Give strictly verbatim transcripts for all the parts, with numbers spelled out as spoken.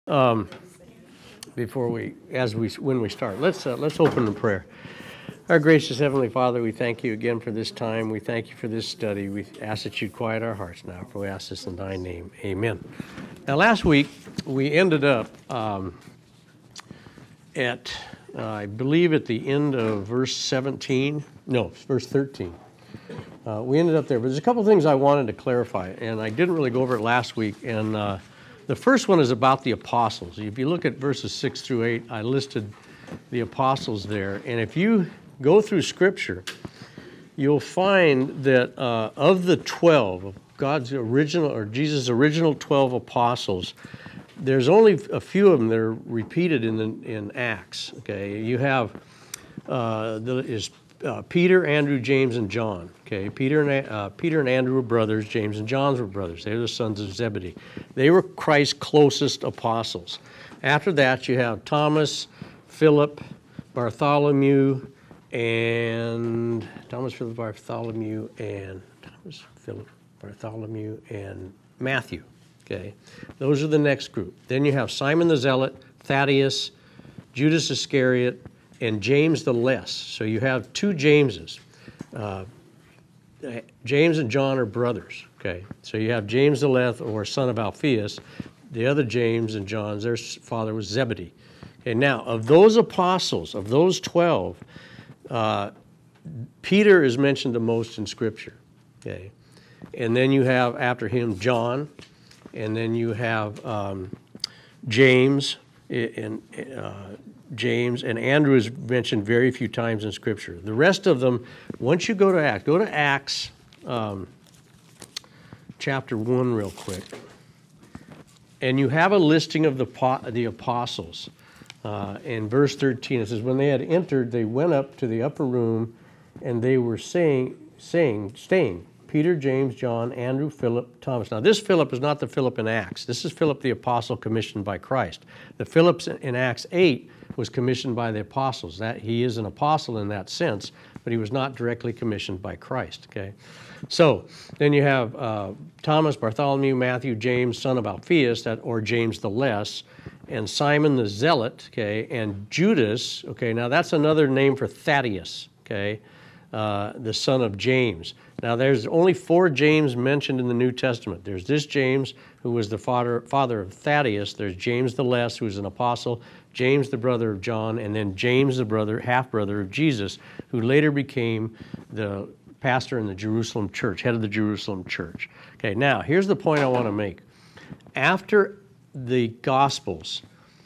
Um, before we, as we, when we start, let's uh, let's open in prayer. Our gracious Heavenly Father, we thank you again for this time. We thank you for this study. We ask that you quiet our hearts now, for we ask this in thy name. Amen. Now, last week, we ended up um, at, uh, I believe, at the end of verse seventeen. No, verse thirteen. Uh, we ended up there, but there's a couple things I wanted to clarify, and I didn't really go over it last week. And uh, the first one is about the apostles. If you look at verses six through eight, I listed the apostles there. And if you go through Scripture, you'll find that uh, of the twelve, of God's original, or Jesus' original twelve apostles, there's only a few of them that are repeated in the, in Acts. Okay, you have uh, the, is uh, Peter, Andrew, James, and John. Okay, Peter and uh, Peter and Andrew were brothers. James and John were brothers. They were the sons of Zebedee. They were Christ's closest apostles. After that, you have Thomas, Philip, Bartholomew, and Thomas, Philip, Bartholomew, and Thomas, Philip, Bartholomew, and Matthew. Okay, those are the next group. Then you have Simon the Zealot, Thaddeus, Judas Iscariot, and James the Less. So you have two Jameses. Uh, James and John are brothers. Okay, so you have James the Less, or son of Alphaeus. The other James and John's, their father was Zebedee. Okay, now of those apostles, of those twelve, uh, Peter is mentioned the most in Scripture. Okay, and then you have after him John, and then you have um, James and uh, James and Andrew is mentioned very few times in Scripture. The rest of them, once you go to Acts, go to Acts um, chapter one real quick, and you have a listing of the the apostles. Uh, in verse thirteen, it says, when they had entered, they went up to the upper room, and they were saying, saying, staying, Peter, James, John, Andrew, Philip, Thomas. Now, this Philip is not the Philip in Acts. This is Philip the apostle commissioned by Christ. The Philip in Acts eight was commissioned by the apostles. That he is an apostle in that sense, but he was not directly commissioned by Christ. Okay, so then you have uh, Thomas, Bartholomew, Matthew, James, son of Alphaeus, that or James the Less, and Simon the Zealot. Okay, and Judas. Okay, now that's another name for Thaddeus. Okay, uh, the son of James. Now, there's only four James mentioned in the New Testament. There's this James, who was the father, father of Thaddeus. There's James the Less, who was an apostle. James, the brother of John. And then James, the brother, half-brother of Jesus, who later became the pastor in the Jerusalem church, head of the Jerusalem church. Okay, now, here's the point I want to make. After the Gospels,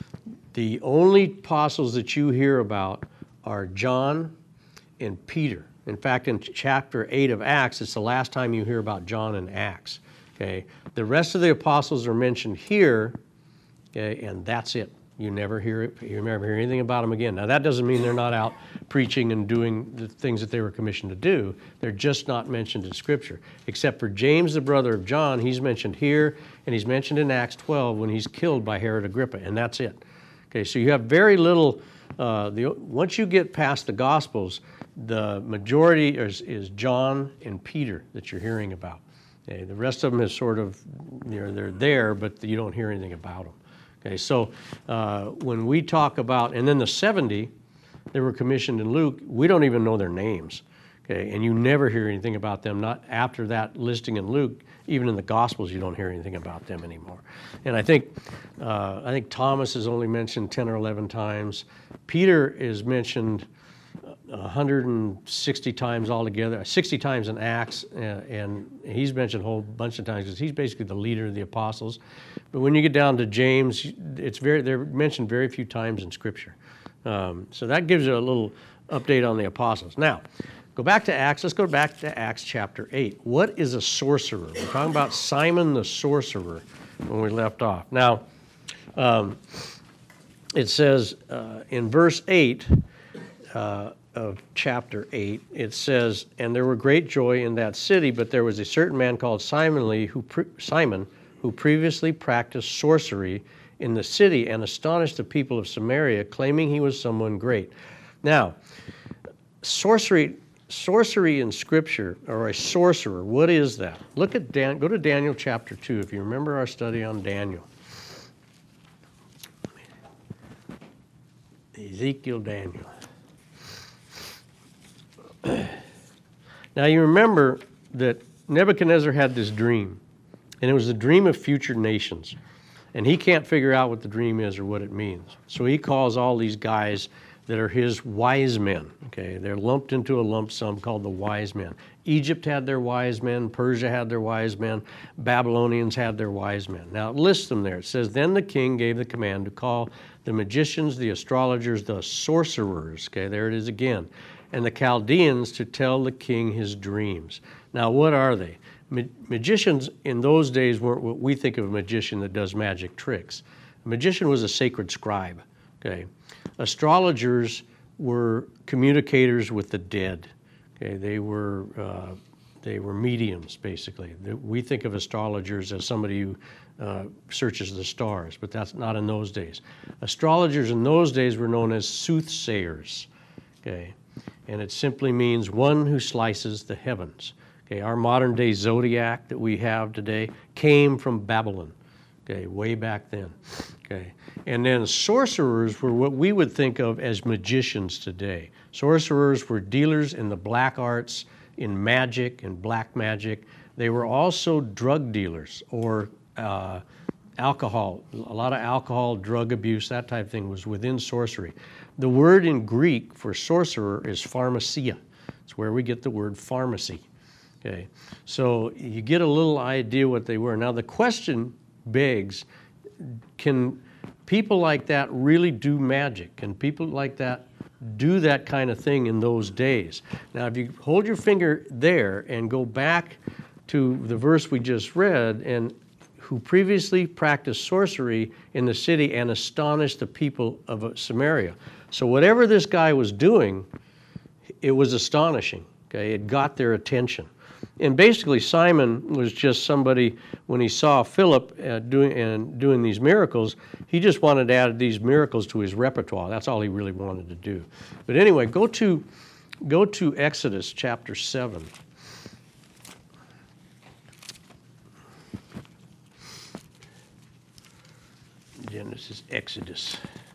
the only apostles that you hear about are John and Peter. In fact, in chapter eight of Acts, it's the last time you hear about John in Acts. Okay, the rest of the apostles are mentioned here, okay, and that's it. You never hear it. You never hear anything about them again. Now, that doesn't mean they're not out preaching and doing the things that they were commissioned to do. They're just not mentioned in Scripture, except for James, the brother of John. He's mentioned here, and he's mentioned in Acts twelve when he's killed by Herod Agrippa, and that's it. Okay, so you have very little. Uh, the, once you get past the Gospels, the majority is, is John and Peter that you're hearing about. Okay, the rest of them is sort of, you know, they're there, but you don't hear anything about them. Okay, so uh, when we talk about, and then the seventy that were commissioned in Luke, we don't even know their names. Okay, and you never hear anything about them. Not after that listing in Luke, even in the Gospels, you don't hear anything about them anymore. And I think uh, I think Thomas is only mentioned ten or eleven times. Peter is mentioned one hundred sixty times altogether, sixty times in Acts, and, and he's mentioned a whole bunch of times because he's basically the leader of the apostles. But when you get down to James, it's very they're mentioned very few times in Scripture. Um, so that gives you a little update on the apostles. Now, go back to Acts. Let's go back to Acts chapter eight. What is a sorcerer? We're talking about Simon the sorcerer when we left off. Now, um, it says uh, in verse eight, uh, of chapter eight, it says, and there were great joy in that city, but there was a certain man called Simon, Lee, who pre- Simon, who previously practiced sorcery in the city and astonished the people of Samaria, claiming he was someone great. Now, sorcery, sorcery in Scripture, or a sorcerer, what is that? Look at Dan, go to Daniel chapter two, if you remember our study on Daniel. Ezekiel, Daniel. Now you remember that Nebuchadnezzar had this dream, and it was the dream of future nations. And he can't figure out what the dream is or what it means. So he calls all these guys that are his wise men. Okay, they're lumped into a lump sum called the wise men. Egypt had their wise men, Persia had their wise men, Babylonians had their wise men. Now it lists them there. It says, then the king gave the command to call the magicians, the astrologers, the sorcerers. Okay, there it is again. And the Chaldeans to tell the king his dreams. Now what are they? Ma- magicians in those days weren't what we think of a magician that does magic tricks. A magician was a sacred scribe. Okay, astrologers were communicators with the dead. Okay, they were uh, they were mediums basically. We think of astrologers as somebody who uh, searches the stars, but that's not in those days. Astrologers in those days were known as soothsayers. Okay, and it simply means one who slices the heavens. Okay, our modern day zodiac that we have today came from Babylon. Okay, way back then. Okay, and then sorcerers were what we would think of as magicians today. Sorcerers were dealers in the black arts, in magic and black magic. They were also drug dealers or uh, alcohol. A lot of alcohol, drug abuse, that type of thing was within sorcery. The word in Greek for sorcerer is pharmacia. It's where we get the word pharmacy. Okay, so you get a little idea what they were. Now the question begs, can people like that really do magic? Can people like that do that kind of thing in those days? Now if you hold your finger there and go back to the verse we just read, and who previously practiced sorcery in the city and astonished the people of Samaria. So whatever this guy was doing, it was astonishing. Okay, it got their attention. And basically Simon was just somebody, when he saw Philip uh, doing and doing these miracles, he just wanted to add these miracles to his repertoire. That's all he really wanted to do. But anyway, go to go to Exodus chapter seven. Genesis, Exodus.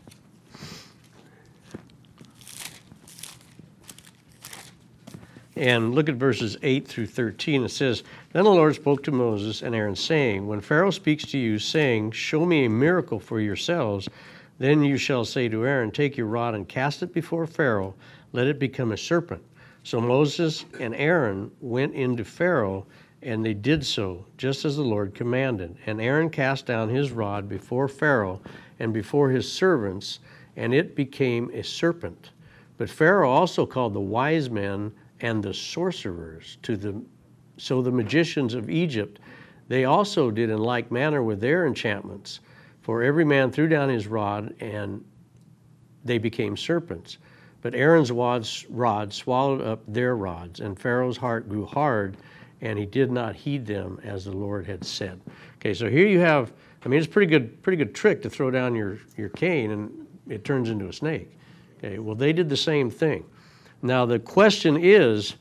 And look at verses eight through thirteen. It says, then the Lord spoke to Moses and Aaron, saying, when Pharaoh speaks to you, saying, show me a miracle for yourselves, then you shall say to Aaron, take your rod and cast it before Pharaoh, let it become a serpent. So Moses and Aaron went into Pharaoh, and they did so, just as the Lord commanded. And Aaron cast down his rod before Pharaoh and before his servants, and it became a serpent. But Pharaoh also called the wise men and the sorcerers to the, so the magicians of Egypt, they also did in like manner with their enchantments. For every man threw down his rod, and they became serpents. But Aaron's rod swallowed up their rods, and Pharaoh's heart grew hard, and he did not heed them as the Lord had said. Okay, so here you have, I mean, it's a pretty good, pretty good trick to throw down your, your cane and it turns into a snake. Okay, well, they did the same thing. Now, the question is,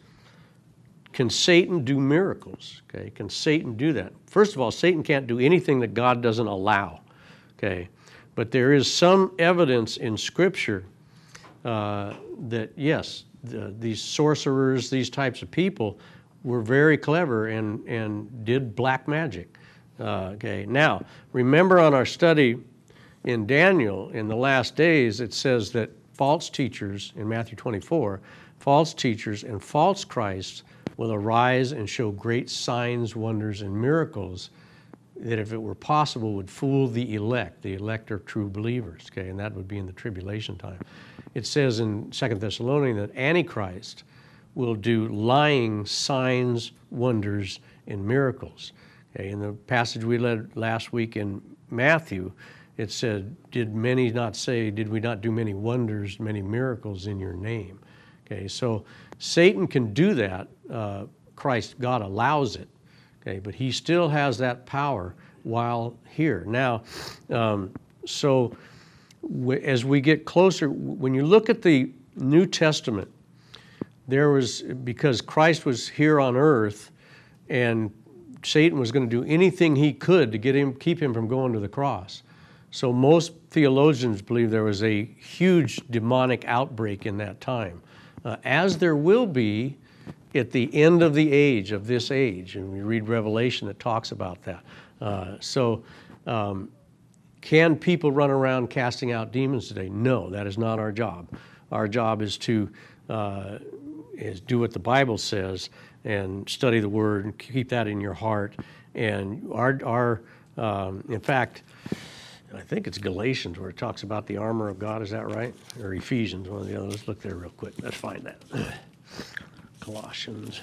can Satan do miracles? Okay, can Satan do that? First of all, Satan can't do anything that God doesn't allow. Okay, but there is some evidence in Scripture uh, that, yes, the, these sorcerers, these types of people were very clever and, and did black magic. Uh, okay, now, remember on our study in Daniel, in the last days, it says that false teachers, in Matthew twenty-four, false teachers and false Christs will arise and show great signs, wonders, and miracles that, if it were possible, would fool the elect. The elect are true believers, okay, and that would be in the tribulation time. It says in Second Thessalonians that Antichrist will do lying signs, wonders, and miracles. Okay, in the passage we read last week in Matthew, it said, did many not say, did we not do many wonders, many miracles in your name? Okay, so Satan can do that. Uh, Christ, God allows it. Okay, but he still has that power while here. Now, um, so w- as we get closer, when you look at the New Testament, there was, because Christ was here on earth and Satan was going to do anything he could to get him, keep him from going to the cross. So most theologians believe there was a huge demonic outbreak in that time, uh, as there will be at the end of the age, of this age. And we read Revelation that talks about that. Uh, so um, can people run around casting out demons today? No, that is not our job. Our job is to uh, is do what the Bible says and study the Word and keep that in your heart. And our, our um, in fact, I think it's Galatians where it talks about the armor of God. Is that right? Or Ephesians, one of the others. Let's look there real quick. Let's find that. Colossians.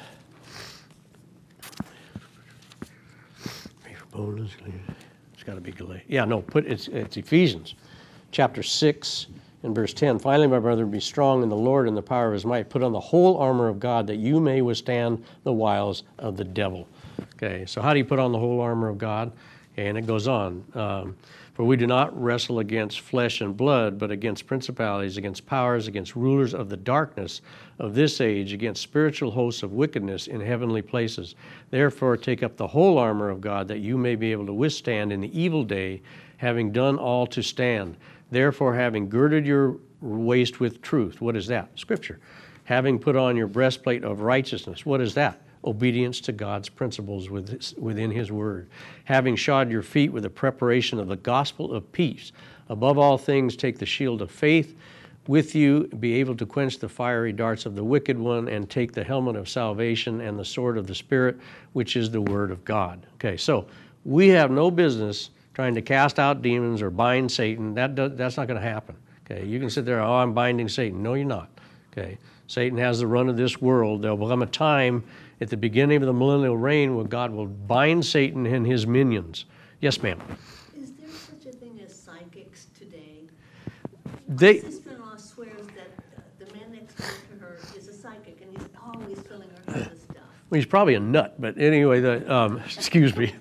It's got to be Galatians. Yeah, no, put it's it's Ephesians, chapter six and verse ten. Finally, my brother, be strong in the Lord and the power of his might. Put on the whole armor of God that you may withstand the wiles of the devil. Okay, so how do you put on the whole armor of God? And it goes on. Um, For we do not wrestle against flesh and blood, but against principalities, against powers, against rulers of the darkness of this age, against spiritual hosts of wickedness in heavenly places. Therefore take up the whole armor of God, that you may be able to withstand in the evil day, having done all to stand. Therefore, having girded your waist with truth. What is that? Scripture. Having put on your breastplate of righteousness. What is that? Obedience to God's principles within his word. Having shod your feet with the preparation of the gospel of peace. Above all things, take the shield of faith with you, be able to quench the fiery darts of the wicked one, and take the helmet of salvation and the sword of the Spirit, which is the word of God. Okay, so we have no business trying to cast out demons or bind Satan. That does, that's not going to happen. Okay, you can sit there, oh, I'm binding Satan. No, you're not. Okay, Satan has the run of this world. There will come a time at the beginning of the millennial reign where God will bind Satan and his minions. Yes, ma'am. Is there such a thing as psychics today? They, My sister-in-law swears that uh, the man next door to her is a psychic, and he's always filling her full of stuff. Well, he's probably a nut, but anyway, the, um, excuse me.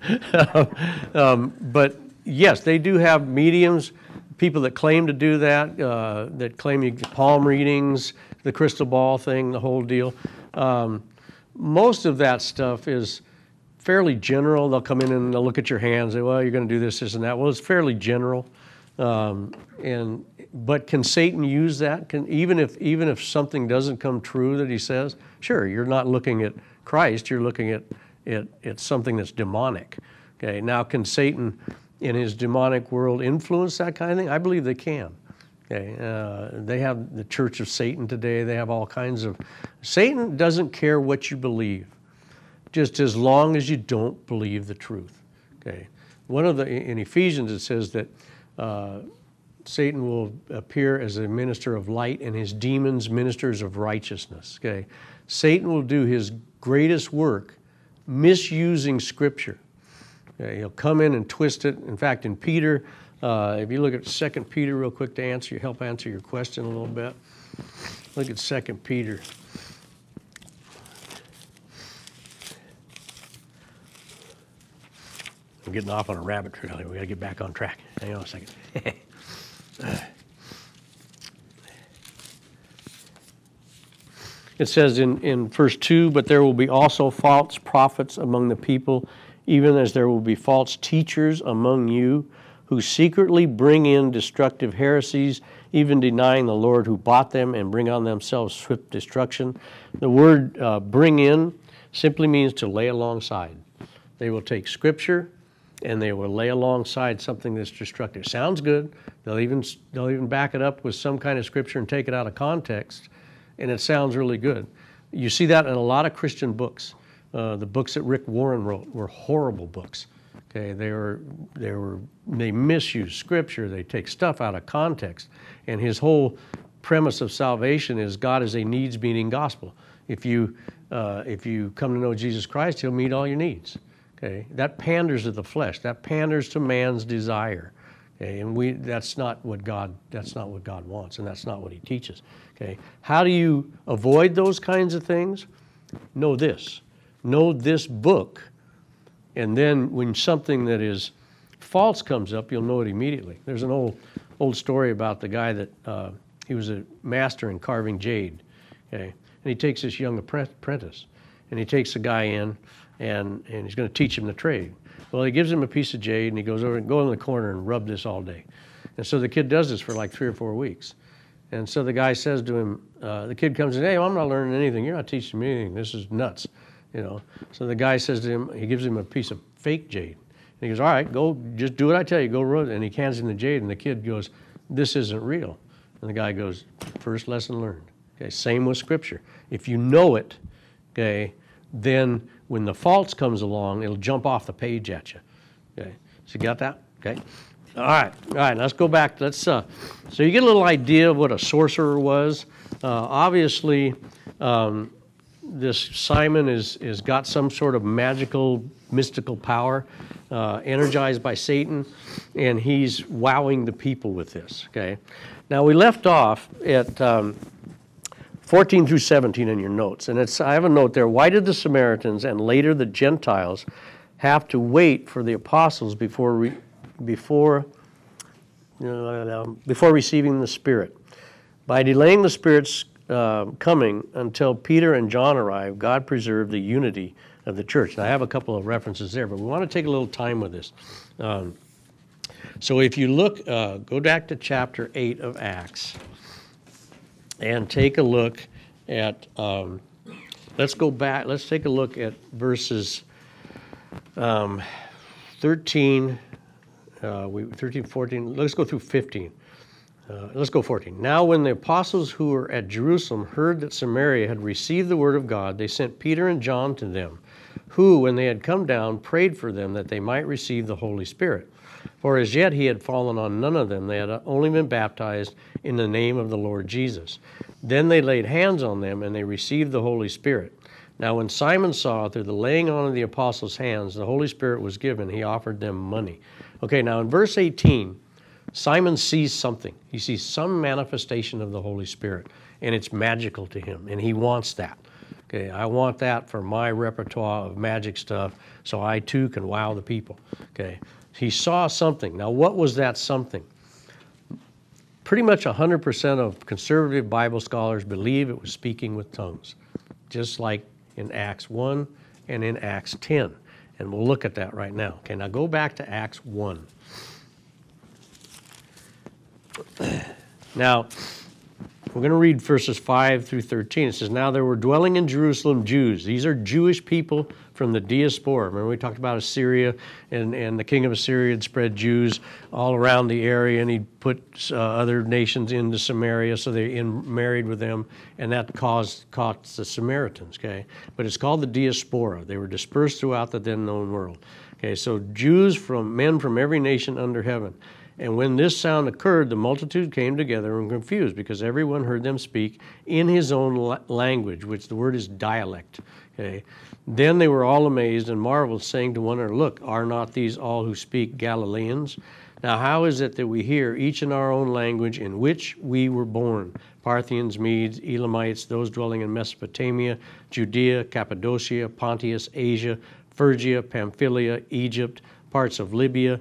um, but yes, they do have mediums, people that claim to do that, uh, that claim you palm readings, the crystal ball thing, the whole deal. Um, most of that stuff is fairly general. They'll come in and they'll look at your hands and say, well, you're going to do this, this, and that. Well, it's fairly general. Um, and but can Satan use that? Can even if even if something doesn't come true that he says, sure, you're not looking at Christ, you're looking at at, at something that's demonic. Okay, now can Satan in his demonic world influence that kind of thing? I believe they can. Okay, uh, they have the Church of Satan today. They have all kinds of. Satan doesn't care what you believe, just as long as you don't believe the truth. Okay, one of the in Ephesians it says that uh, Satan will appear as a minister of light, and his demons ministers of righteousness. Okay, Satan will do his greatest work misusing Scripture. Okay, he'll come in and twist it. In fact, in Peter. Uh, if you look at Second Peter real quick to answer, help answer your question a little bit. Look at Second Peter. I'm getting off on a rabbit trail here. We got to get back on track. Hang on a second. It says in, in verse two, but there will be also false prophets among the people, even as there will be false teachers among you, who secretly bring in destructive heresies, even denying the Lord who bought them, and bring on themselves swift destruction. The word uh, bring in simply means to lay alongside. They will take Scripture and they will lay alongside something that's destructive. Sounds good. They'll even, they'll even back it up with some kind of Scripture and take it out of context, and it sounds really good. You see that in a lot of Christian books. Uh, the books that Rick Warren wrote were horrible books. Okay, they were they were they misuse Scripture. They take stuff out of context, and his whole premise of salvation is God is a needs-meeting gospel. If you uh, if you come to know Jesus Christ, He'll meet all your needs. Okay, that panders to the flesh. That panders to man's desire. Okay, and we that's not what God that's not what God wants, and that's not what He teaches. Okay, how do you avoid those kinds of things? Know this. Know this book. And then when something that is false comes up, you'll know it immediately. There's an old old story about the guy that uh, he was a master in carving jade, okay? And he takes this young apprentice, and he takes the guy in, and, and he's going to teach him the trade. Well, he gives him a piece of jade, and he goes over and go in the corner and rub this all day. And so the kid does this for like three or four weeks. And so the guy says to him, uh, the kid comes in, hey, well, I'm not learning anything. You're not teaching me anything. This is nuts, you know. So the guy says to him, he gives him a piece of fake jade. And he goes, all right, go, just do what I tell you, go rub it. And he hands him the jade, and the kid goes, this isn't real. And the guy goes, first lesson learned. Okay, same with Scripture. If you know it, okay, then when the false comes along, it'll jump off the page at you. Okay, so you got that? Okay. All right, all right, let's go back. Let's, uh, so you get a little idea of what a sorcerer was. Uh, obviously, um, this Simon is, is got some sort of magical, mystical power, uh, energized by Satan, and he's wowing the people with this, okay? Now, we left off at um, fourteen through seventeen in your notes, and it's, I have a note there. Why did the Samaritans and later the Gentiles have to wait for the apostles before re before, you know, before receiving the Spirit? By delaying the Spirit's uh, coming until Peter and John arrived, God preserved the unity of the church. And I have a couple of references there, but we want to take a little time with this. Um, so if you look, uh, go back to chapter eight of Acts and take a look at, um, let's go back, let's take a look at verses um, thirteen, Uh, we, thirteen, fourteen, let's go through fifteen. Uh, let's go fourteen. Now when the apostles who were at Jerusalem heard that Samaria had received the word of God, they sent Peter and John to them, who, when they had come down, prayed for them that they might receive the Holy Spirit. For as yet he had fallen on none of them. They had only been baptized in the name of the Lord Jesus. Then they laid hands on them, and they received the Holy Spirit. Now when Simon saw through the laying on of the apostles' hands the Holy Spirit was given, he offered them money. Okay, now in verse eighteen, Simon sees something. He sees some manifestation of the Holy Spirit, and it's magical to him, and he wants that. Okay, I want that for my repertoire of magic stuff, so I too can wow the people. Okay, he saw something. Now what was that something? Pretty much one hundred percent of conservative Bible scholars believe it was speaking with tongues, just like in Acts one and in Acts ten. And we'll look at that right now. Okay, now go back to Acts one. Now, we're going to read verses five through thirteen. It says, now there were dwelling in Jerusalem Jews. These are Jewish people from the diaspora. Remember we talked about Assyria, and, and the king of Assyria had spread Jews all around the area, and he put uh, other nations into Samaria, so they in, married with them, and that caused, caused the Samaritans, okay? But it's called the diaspora. They were dispersed throughout the then known world. Okay, so Jews from, men from every nation under heaven. And when this sound occurred, the multitude came together and confused, because everyone heard them speak in his own la language, which the word is dialect. Okay. Then they were all amazed and marveled, saying to one another, look, are not these all who speak Galileans? Now how is it that we hear each in our own language in which we were born? Parthians, Medes, Elamites, those dwelling in Mesopotamia, Judea, Cappadocia, Pontus, Asia, Phrygia, Pamphylia, Egypt, parts of Libya,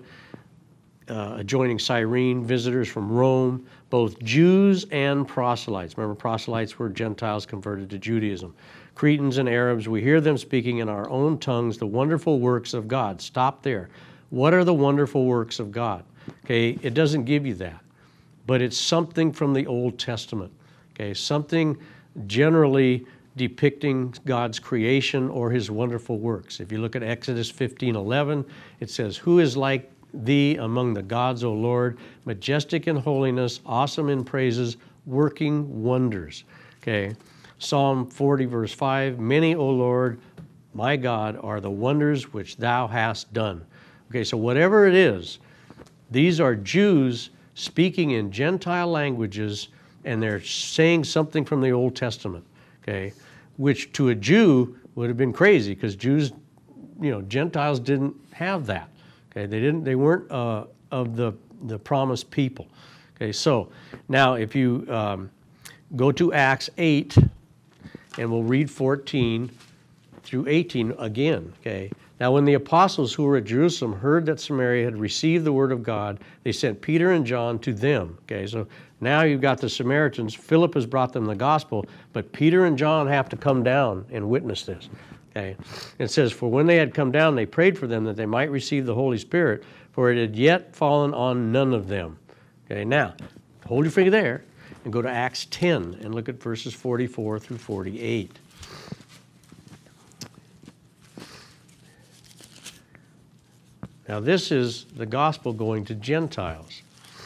Uh, adjoining Cyrene, visitors from Rome, both Jews and proselytes. Remember, proselytes were Gentiles converted to Judaism. Cretans and Arabs, we hear them speaking in our own tongues the wonderful works of God. Stop there. What are the wonderful works of God? Okay, it doesn't give you that, but it's something from the Old Testament. Okay, something generally depicting God's creation or his wonderful works. If you look at Exodus fifteen eleven, it says, who is like thee among the gods, O Lord, majestic in holiness, awesome in praises, working wonders. Okay, Psalm forty verse five, many, O Lord, my God, are the wonders which thou hast done. Okay, so whatever it is, these are Jews speaking in Gentile languages, and they're saying something from the Old Testament, okay, which to a Jew would have been crazy, because Jews, you know, Gentiles didn't have that. Okay, they didn't. They weren't uh, of the the promised people. Okay, so now if you um, go to Acts eight, and we'll read fourteen through eighteen again. Okay, now when the apostles who were at Jerusalem heard that Samaria had received the word of God, they sent Peter and John to them. Okay, so now you've got the Samaritans. Philip has brought them the gospel, but Peter and John have to come down and witness this. Okay, it says, for when they had come down, they prayed for them that they might receive the Holy Spirit, for it had yet fallen on none of them. Okay, now, hold your finger there and go to Acts ten and look at verses forty-four through forty-eight. Now, this is the gospel going to Gentiles.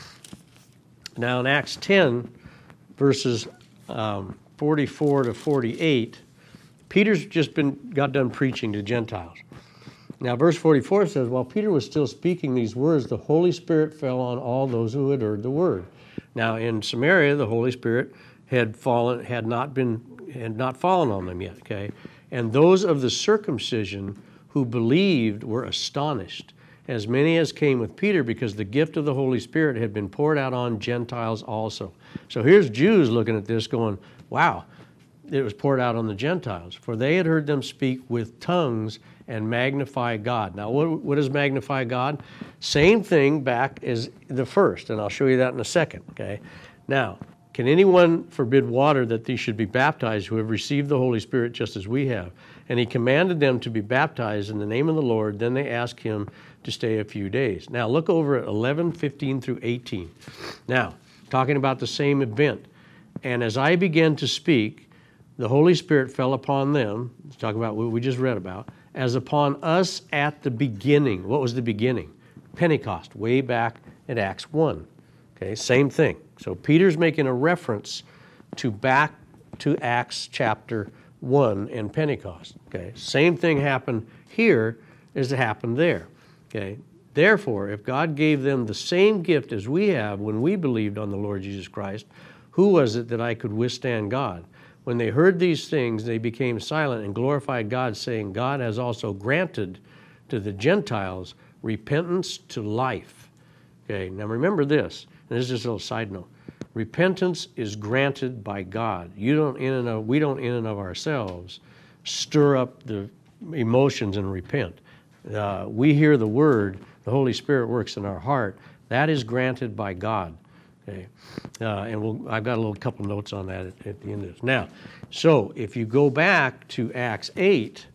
Now, in Acts ten, verses um, forty-four to forty-eight, Peter's just been got done preaching to Gentiles. Now, verse forty-four says, while Peter was still speaking these words, the Holy Spirit fell on all those who had heard the word. Now, in Samaria, the Holy Spirit had fallen, had not been, had not fallen on them yet. Okay, and those of the circumcision who believed were astonished, as many as came with Peter, because the gift of the Holy Spirit had been poured out on Gentiles also. So here's Jews looking at this going, wow, it was poured out on the Gentiles, for they had heard them speak with tongues and magnify God. Now, what, what is magnify God? Same thing back as the first, and I'll show you that in a second, okay? Now, can anyone forbid water that these should be baptized who have received the Holy Spirit just as we have? And he commanded them to be baptized in the name of the Lord. Then they asked him to stay a few days. Now, look over at eleven, fifteen through eighteen. Now, talking about the same event. And as I began to speak, the Holy Spirit fell upon them, let's talk about what we just read about, as upon us at the beginning. What was the beginning? Pentecost, way back at Acts one. Okay, same thing. So Peter's making a reference to back to Acts chapter one and Pentecost. Okay, same thing happened here as it happened there. Okay, therefore, if God gave them the same gift as we have when we believed on the Lord Jesus Christ, who was it that I could withstand God? When they heard these things, they became silent and glorified God, saying, God has also granted to the Gentiles repentance to life. Okay, now remember this, and this is just a little side note. Repentance is granted by God. You don't in and of, we don't in and of ourselves stir up the emotions and repent. Uh, we hear the word, the Holy Spirit works in our heart. That is granted by God. Okay, uh, and we'll, I've got a little couple notes on that at, at the end of this. Now, so if you go back to Acts eight,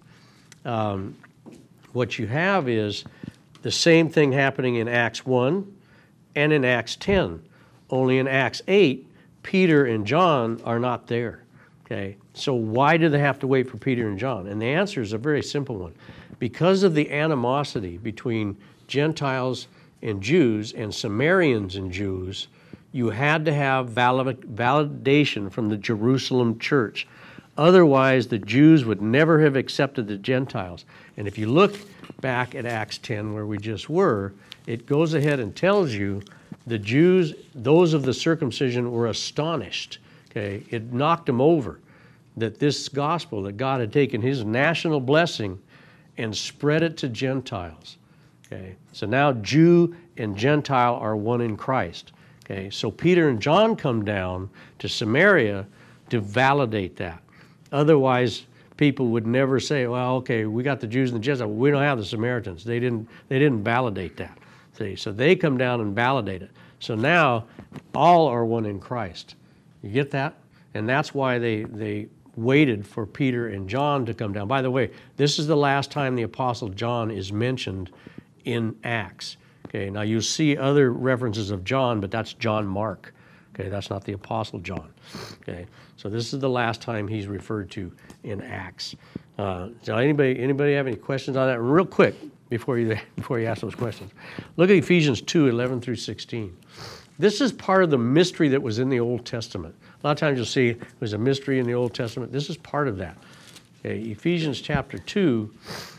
um, what you have is the same thing happening in Acts one and in Acts ten. Only in Acts eight, Peter and John are not there. Okay, so why do they have to wait for Peter and John? And the answer is a very simple one. Because of the animosity between Gentiles and Jews and Samaritans and Jews, you had to have valid, validation from the Jerusalem church. Otherwise, the Jews would never have accepted the Gentiles. And if you look back at Acts ten, where we just were, it goes ahead and tells you the Jews, those of the circumcision, were astonished. Okay, it knocked them over that this gospel, that God had taken his national blessing and spread it to Gentiles. Okay, so now Jew and Gentile are one in Christ. Okay, so Peter and John come down to Samaria to validate that. Otherwise, people would never say, well, okay, we got the Jews and the Gentiles, we don't have the Samaritans. They didn't, they didn't validate that. See, so they come down and validate it. So now all are one in Christ. You get that? And that's why they, they waited for Peter and John to come down. By the way, this is the last time the Apostle John is mentioned in Acts. Okay, now you see other references of John, but that's John Mark. Okay, that's not the Apostle John. Okay, so this is the last time he's referred to in Acts. Uh, so anybody, anybody have any questions on that? Real quick, before you before you ask those questions, look at Ephesians two, eleven through sixteen. This is part of the mystery that was in the Old Testament. A lot of times you'll see there's a mystery in the Old Testament. This is part of that. Okay, Ephesians chapter two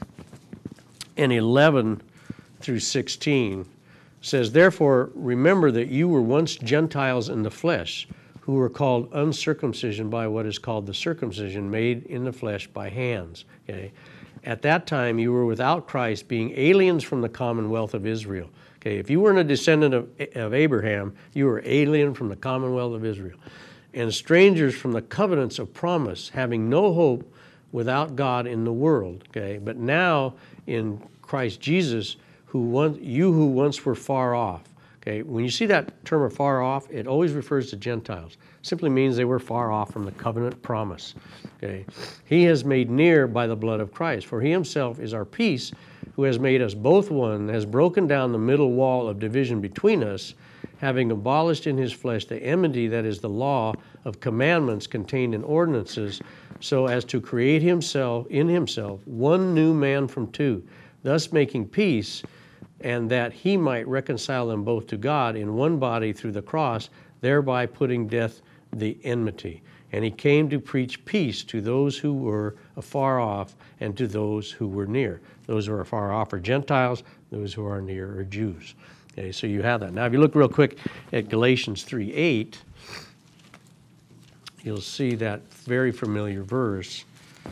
and eleven through sixteen says, therefore, remember that you were once Gentiles in the flesh, who were called uncircumcision by what is called the circumcision made in the flesh by hands. Okay? At that time, you were without Christ, being aliens from the commonwealth of Israel. Okay, if you weren't a descendant of, of Abraham, you were alien from the commonwealth of Israel, and strangers from the covenants of promise, having no hope without God in the world. Okay, but now in Christ Jesus, who once, you who once were far off, Okay, when you see that term of far off, it always refers to Gentiles. Simply means they were far off from the covenant promise. Okay, he has made near by the blood of Christ, for he himself is our peace, who has made us both one, has broken down the middle wall of division between us, having abolished in his flesh the enmity that is the law of commandments contained in ordinances, so as to create himself in himself one new man from two, thus making peace, and that he might reconcile them both to God in one body through the cross, thereby putting death the enmity. And he came to preach peace to those who were afar off and to those who were near. Those who are afar off are Gentiles, those who are near are Jews. Okay, so you have that. Now, if you look real quick at Galatians three eight, you'll see that very familiar verse.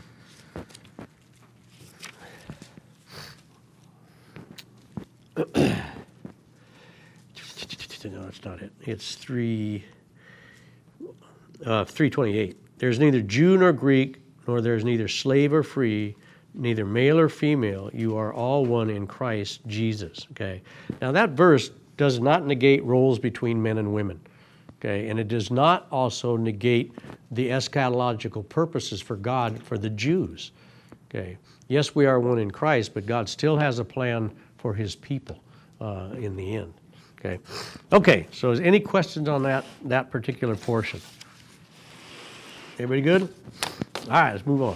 No, that's not it. It's three, uh, three twenty-eight. There's neither Jew nor Greek, nor there's neither slave or free, neither male or female. You are all one in Christ Jesus. Okay. Now that verse does not negate roles between men and women. Okay, and it does not also negate the eschatological purposes for God for the Jews. Okay. Yes, we are one in Christ, but God still has a plan for his people uh, in the end. Okay. Okay, so is any questions on that, that particular portion? Everybody good? All right, let's move on.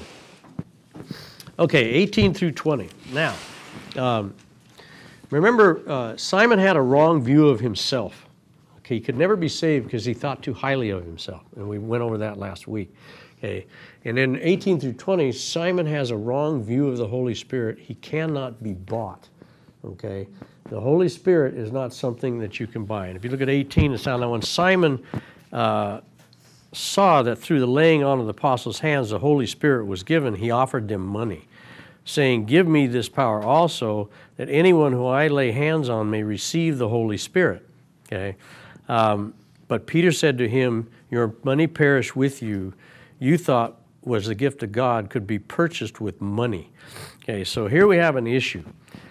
Okay, eighteen through twenty. Now, um, remember, uh, Simon had a wrong view of himself. Okay, he could never be saved because he thought too highly of himself, and we went over that last week. Okay, and then eighteen through twenty, Simon has a wrong view of the Holy Spirit. He cannot be bought. Okay, the Holy Spirit is not something that you can buy. And if you look at eighteen, it's down there. When Simon uh, saw that through the laying on of the apostles' hands the Holy Spirit was given, he offered them money, saying, "Give me this power also, that anyone who I lay hands on may receive the Holy Spirit." Okay, um, but Peter said to him, "Your money perish with you. You thought was the gift of God could be purchased with money." Okay, so here we have an issue.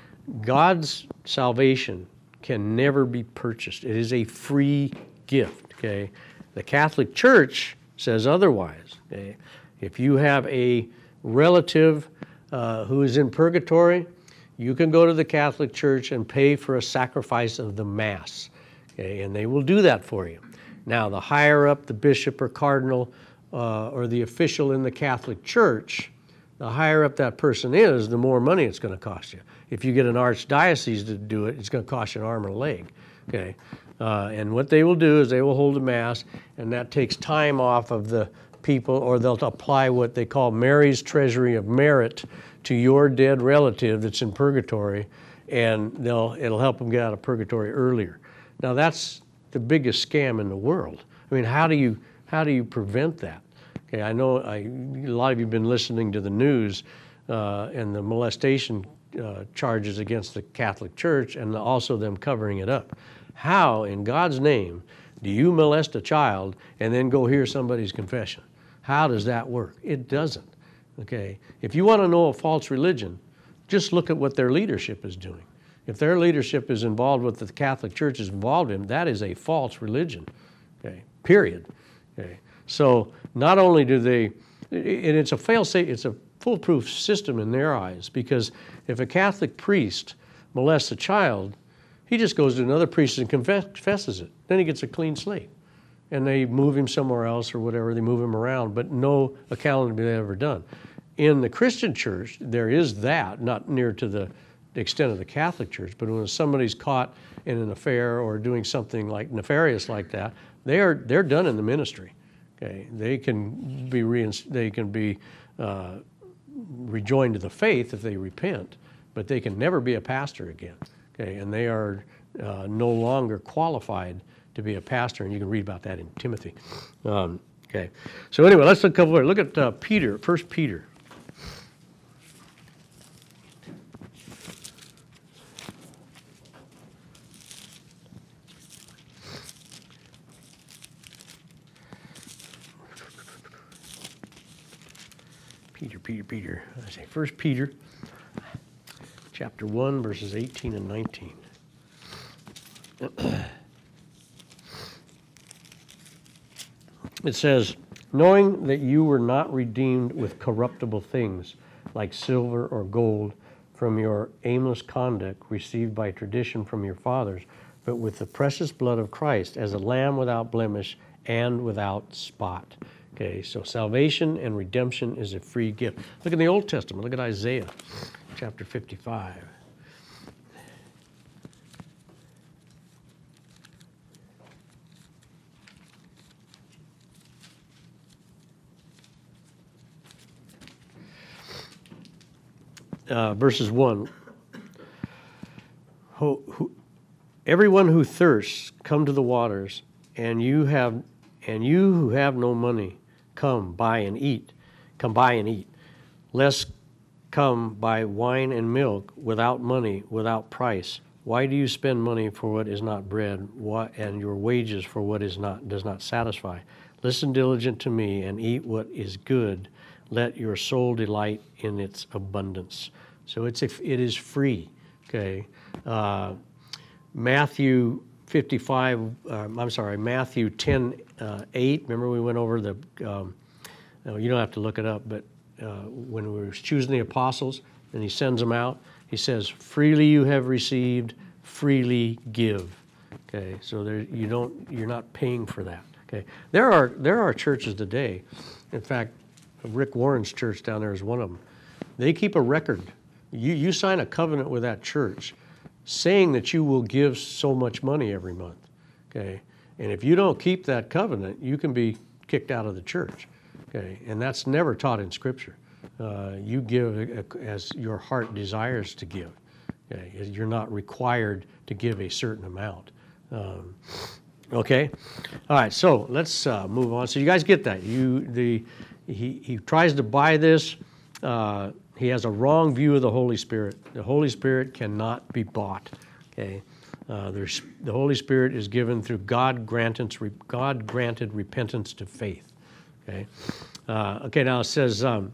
God's salvation can never be purchased. It is a free gift, okay? The Catholic Church says otherwise, okay? If you have a relative uh, who is in purgatory, you can go to the Catholic Church and pay for a sacrifice of the Mass, okay? And they will do that for you. Now, the higher up the bishop or cardinal uh, or the official in the Catholic Church, the higher up that person is, the more money it's going to cost you. If you get an archdiocese to do it, it's going to cost you an arm and a leg. Okay, uh, and what they will do is they will hold a Mass, and that takes time off of the people, or they'll apply what they call Mary's Treasury of Merit to your dead relative that's in purgatory, and they'll it'll help them get out of purgatory earlier. Now that's the biggest scam in the world. I mean, how do you how do you prevent that? Okay, I know I, a lot of you have been listening to the news uh, and the molestation uh, charges against the Catholic Church, and also them covering it up. How, in God's name, do you molest a child and then go hear somebody's confession? How does that work? It doesn't. Okay, if you want to know a false religion, just look at what their leadership is doing. If their leadership is involved with the Catholic Church is involved in, that is a false religion. Okay, period. Okay. So not only do they, and it's a fail-safe, it's a foolproof system in their eyes, because if a Catholic priest molests a child, he just goes to another priest and confesses it. Then he gets a clean slate. And they move him somewhere else or whatever, they move him around, but no accountability ever done. In the Christian church, there is that, not near to the extent of the Catholic Church, but when somebody's caught in an affair or doing something like nefarious like that, they are, they're done in the ministry. Okay, they can be rein- they can be uh, rejoined to the faith if they repent, but they can never be a pastor again. Okay, and they are uh, no longer qualified to be a pastor, and you can read about that in Timothy. Um, okay, so anyway, let's look over. Look at uh, Peter, First Peter. Peter, Peter, Peter. I say First Peter, chapter one, verses eighteen and nineteen. It says, knowing that you were not redeemed with corruptible things like silver or gold from your aimless conduct received by tradition from your fathers, but with the precious blood of Christ as a lamb without blemish and without spot. Okay, so salvation and redemption is a free gift. Look in the Old Testament. Look at Isaiah chapter fifty-five. Uh, verses one. Who, who, everyone who thirsts, come to the waters, and you have, and you who have no money, come buy and eat. Come buy and eat. Lest come buy wine and milk without money, without price. Why do you spend money for what is not bread, what, and your wages for what is not does not satisfy? Listen diligent to me and eat what is good. Let your soul delight in its abundance. So it's if it is free. Okay, uh, Matthew fifty-five. Um, I'm sorry, Matthew ten uh, eight. Remember we went over the. Um, no, you don't have to look it up, but uh, when we were choosing the apostles, and he sends them out, he says, "Freely you have received, freely give." Okay, so there you don't. You're not paying for that. Okay, there are there are churches today. In fact, Rick Warren's church down there is one of them. They keep a record. You you sign a covenant with that church saying that you will give so much money every month. Okay? And if you don't keep that covenant, you can be kicked out of the church. Okay? And that's never taught in Scripture. Uh, you give as your heart desires to give. Okay? You're not required to give a certain amount. Um, okay? All right, so let's uh, move on. So you guys get that. You the He, he tries to buy this. Uh, he has a wrong view of the Holy Spirit. The Holy Spirit cannot be bought. Okay, uh, there's, the Holy Spirit is given through God granted, God granted repentance to faith. Okay, uh, okay. Now it says um,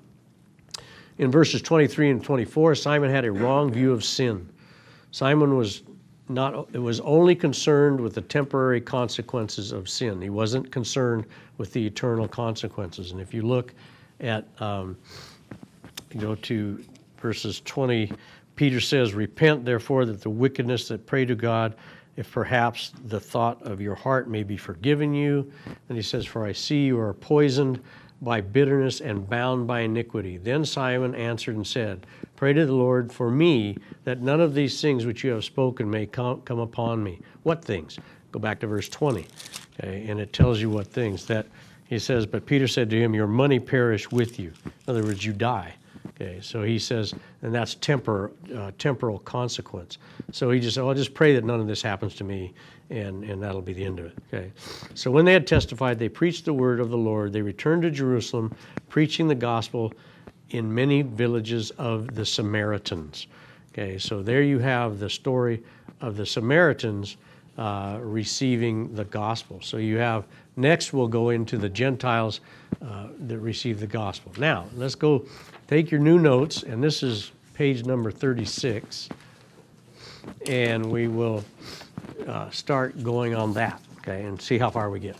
in verses twenty-three and twenty-four, Simon had a wrong view of sin. Simon was not. It was only concerned with the temporary consequences of sin. He wasn't concerned with the eternal consequences. And if you look at, um, you go to verses twenty, Peter says, "Repent, therefore, that the wickedness that pray to God, if perhaps the thought of your heart may be forgiven you." And he says, "For I see you are poisoned by bitterness and bound by iniquity." Then Simon answered and said, "Pray to the Lord for me, that none of these things which you have spoken may come, come upon me." What things? Go back to verse twenty, okay, and it tells you what things. That he says, "But Peter said to him, your money perish with you." In other words, you die. Okay, so he says, and that's tempor, uh, temporal consequence. So he just said, "Oh, I'll just pray that none of this happens to me, and, and that'll be the end of it." Okay. So when they had testified, they preached the word of the Lord. They returned to Jerusalem, preaching the gospel in many villages of the Samaritans. Okay, so there you have the story of the Samaritans uh, receiving the gospel. So you have, next we'll go into the Gentiles uh, that receive the gospel. Now, let's go take your new notes, and this is page number thirty-six, and we will uh, start going on that, okay, and see how far we get.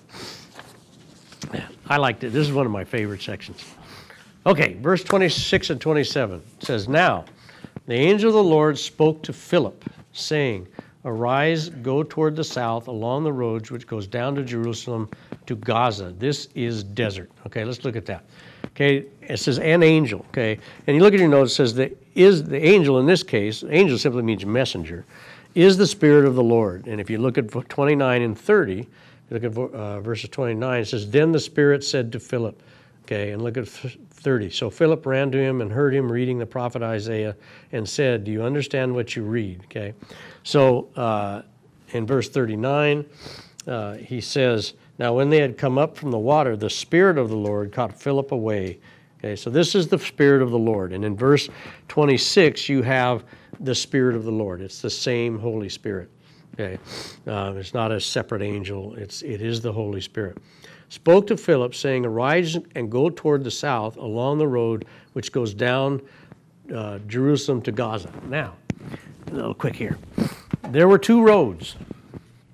I liked it. This is one of my favorite sections. Okay, verse twenty-six and twenty-seven says, "Now the angel of the Lord spoke to Philip, saying, Arise, go toward the south along the roads which goes down to Jerusalem to Gaza. This is desert." Okay, let's look at that. Okay, it says an angel, okay? And you look at your notes, it says that is the angel in this case, angel simply means messenger, is the Spirit of the Lord. And if you look at twenty-nine and thirty, look at uh, verses twenty-nine, it says, "Then the Spirit said to Philip," okay, and look at thirty. "So Philip ran to him and heard him reading the prophet Isaiah and said, 'Do you understand what you read?'" Okay, so uh, in verse thirty-nine, uh, he says, "Now when they had come up from the water, the Spirit of the Lord caught Philip away." Okay, so this is the Spirit of the Lord. And in verse twenty-six, you have the Spirit of the Lord. It's the same Holy Spirit. Okay, uh, it's not a separate angel. It's it is the Holy Spirit. "Spoke to Philip, saying, Arise and go toward the south along the road which goes down uh, Jerusalem to Gaza." Now, a little quick here. There were two roads.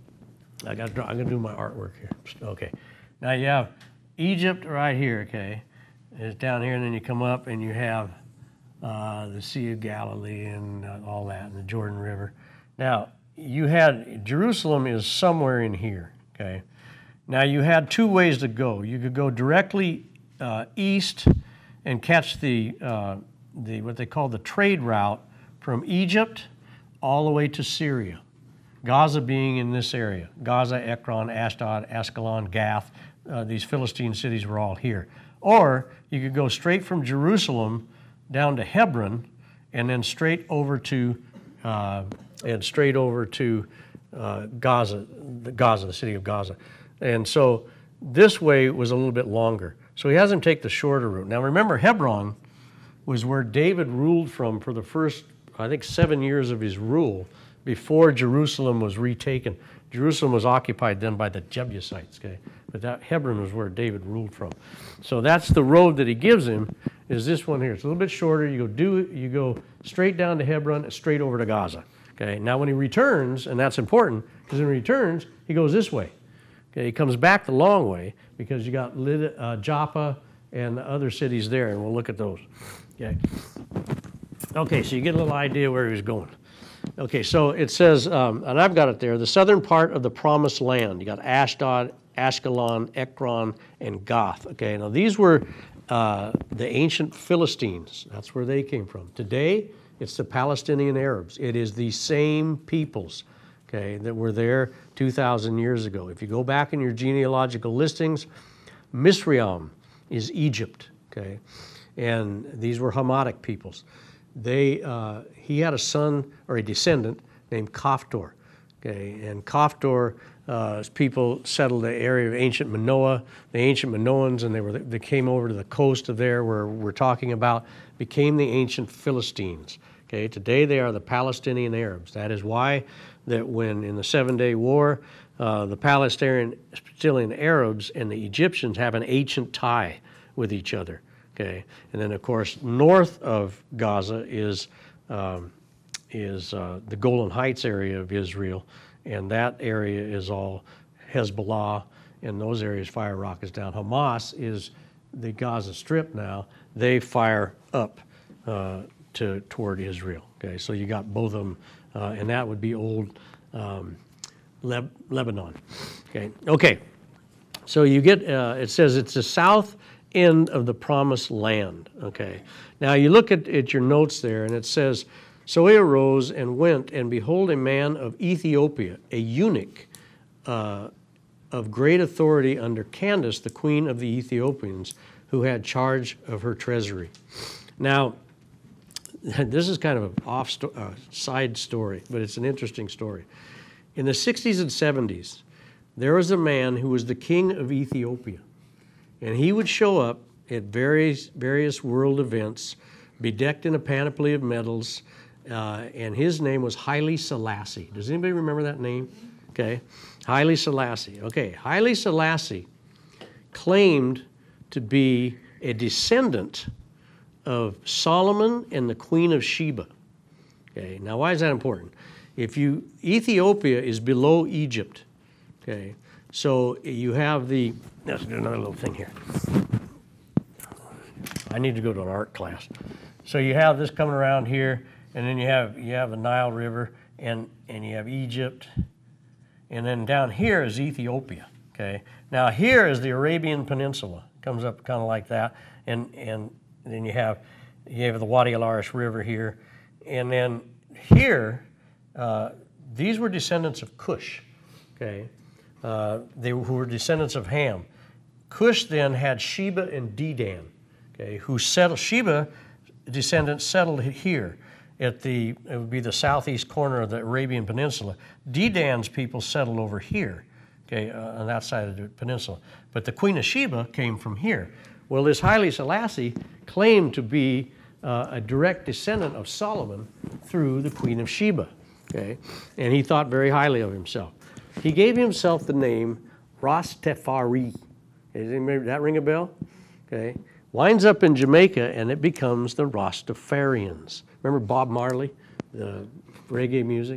I got. I'm gonna do my artwork here. Okay. Now you have Egypt right here. Okay, it's down here, and then you come up, and you have uh, the Sea of Galilee and uh, all that, and the Jordan River. Now you had Jerusalem is somewhere in here. Okay. Now you had two ways to go. You could go directly uh, east and catch the uh, the what they call the trade route from Egypt all the way to Syria. Gaza being in this area. Gaza, Ekron, Ashdod, Ascalon, Gath, uh, these Philistine cities were all here. Or you could go straight from Jerusalem down to Hebron and then straight over to uh, and straight over to uh, Gaza, the Gaza, the city of Gaza. And so this way was a little bit longer. So he has him take the shorter route. Now remember, Hebron was where David ruled from for the first, I think, seven years of his rule, before Jerusalem was retaken. Jerusalem was occupied then by the Jebusites, okay? But that Hebron was where David ruled from. So that's the road that he gives him, is this one here. It's a little bit shorter. You go do you go straight down to Hebron, straight over to Gaza. Okay. Now when he returns, and that's important, because when he returns, he goes this way. Okay, he comes back the long way because you got Lyd, uh, Joppa and other cities there, and we'll look at those. Okay. Okay, so you get a little idea where he was going. Okay, so it says, um, and I've got it there, the southern part of the promised land. You got Ashdod, Ashkelon, Ekron, and Gath. Okay, now these were uh, the ancient Philistines. That's where they came from. Today, it's the Palestinian Arabs. It is the same peoples, okay, that were there two thousand years ago. If you go back in your genealogical listings, Misraim is Egypt, okay, and these were Hamitic peoples. They, uh, he had a son or a descendant named Kaphtor, okay, and Kaphtor, uh, people settled the area of ancient Manoah, the ancient Manoans, and they were they came over to the coast of there where we're talking about, became the ancient Philistines. Okay, today they are the Palestinian Arabs. That is why that when in the Seven-Day War, uh, the Palestinian Palestinian Arabs and the Egyptians have an ancient tie with each other. Okay, and then of course north of Gaza is um, is uh, the Golan Heights area of Israel, and that area is all Hezbollah, and those areas fire rockets down. Hamas is the Gaza Strip now. They fire up uh, to toward Israel. Okay, so you got both of them, uh, and that would be old um, Leb- Lebanon. Okay, okay. So you get uh, it says it's the south end of the promised land. Okay. Now you look at, at your notes there, and it says, so he arose and went, and behold, a man of Ethiopia, a eunuch uh, of great authority under Candace, the queen of the Ethiopians, who had charge of her treasury. Now, this is kind of an off sto- uh, side story, but it's an interesting story. In the sixties and seventies, there was a man who was the king of Ethiopia. And he would show up at various various world events, bedecked in a panoply of medals, uh, and his name was Haile Selassie. Does anybody remember that name? Okay, Haile Selassie. Okay, Haile Selassie claimed to be a descendant of Solomon and the Queen of Sheba. Okay, now why is that important? If you Ethiopia is below Egypt. Okay, so you have the. Let's do another little thing here. I need to go to an art class. So you have this coming around here, and then you have you have the Nile River, and and you have Egypt, and then down here is Ethiopia. Okay. Now here is the Arabian Peninsula. Comes up kind of like that, and and then you have you have the Wadi al-Arish River here, and then here uh, these were descendants of Cush. Okay. Uh, they who were descendants of Ham. Cush then had Sheba and Dedan, okay, who settled, Sheba descendants settled here at the, it would be the southeast corner of the Arabian Peninsula. Dedan's people settled over here, okay, uh, on that side of the peninsula. But the Queen of Sheba came from here. Well, this Haile Selassie claimed to be uh, a direct descendant of Solomon through the Queen of Sheba, okay, and he thought very highly of himself. He gave himself the name Rastafari. Does anybody, that ring a bell? Okay. Winds up in Jamaica, and it becomes the Rastafarians. Remember Bob Marley, the reggae music?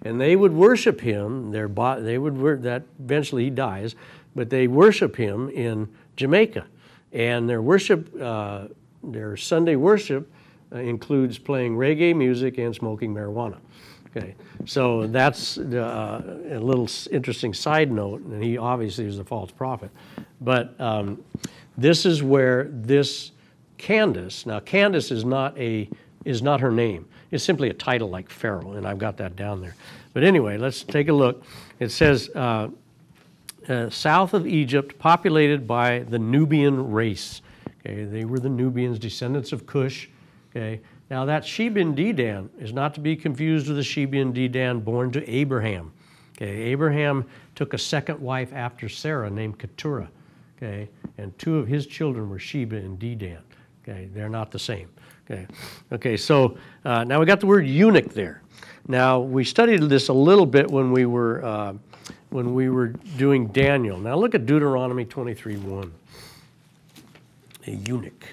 and they would worship him. Their bo- they would wor- that eventually he dies, but they worship him in Jamaica, and their worship, uh, their Sunday worship, uh, includes playing reggae music and smoking marijuana. Okay, so that's uh, a little interesting side note, and he obviously was a false prophet. But um, this is where this Candace, now Candace is not a is not her name. It's simply a title like Pharaoh, and I've got that down there. But anyway, let's take a look. It says, uh, uh, south of Egypt, populated by the Nubian race. Okay, they were the Nubians, descendants of Cush. Okay. Now that Sheban Dedan is not to be confused with the Sheban Dedan born to Abraham. Okay, Abraham took a second wife after Sarah named Keturah. Okay, and two of his children were Sheba and Dedan. Okay, they're not the same. Okay, okay. So uh, now we got the word eunuch there. Now we studied this a little bit when we were uh, when we were doing Daniel. Now look at Deuteronomy twenty-three one. A eunuch.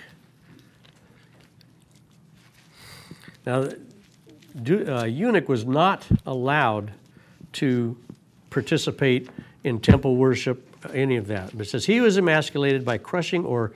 Now, uh, eunuch was not allowed to participate in temple worship, any of that. But it says he was emasculated by crushing or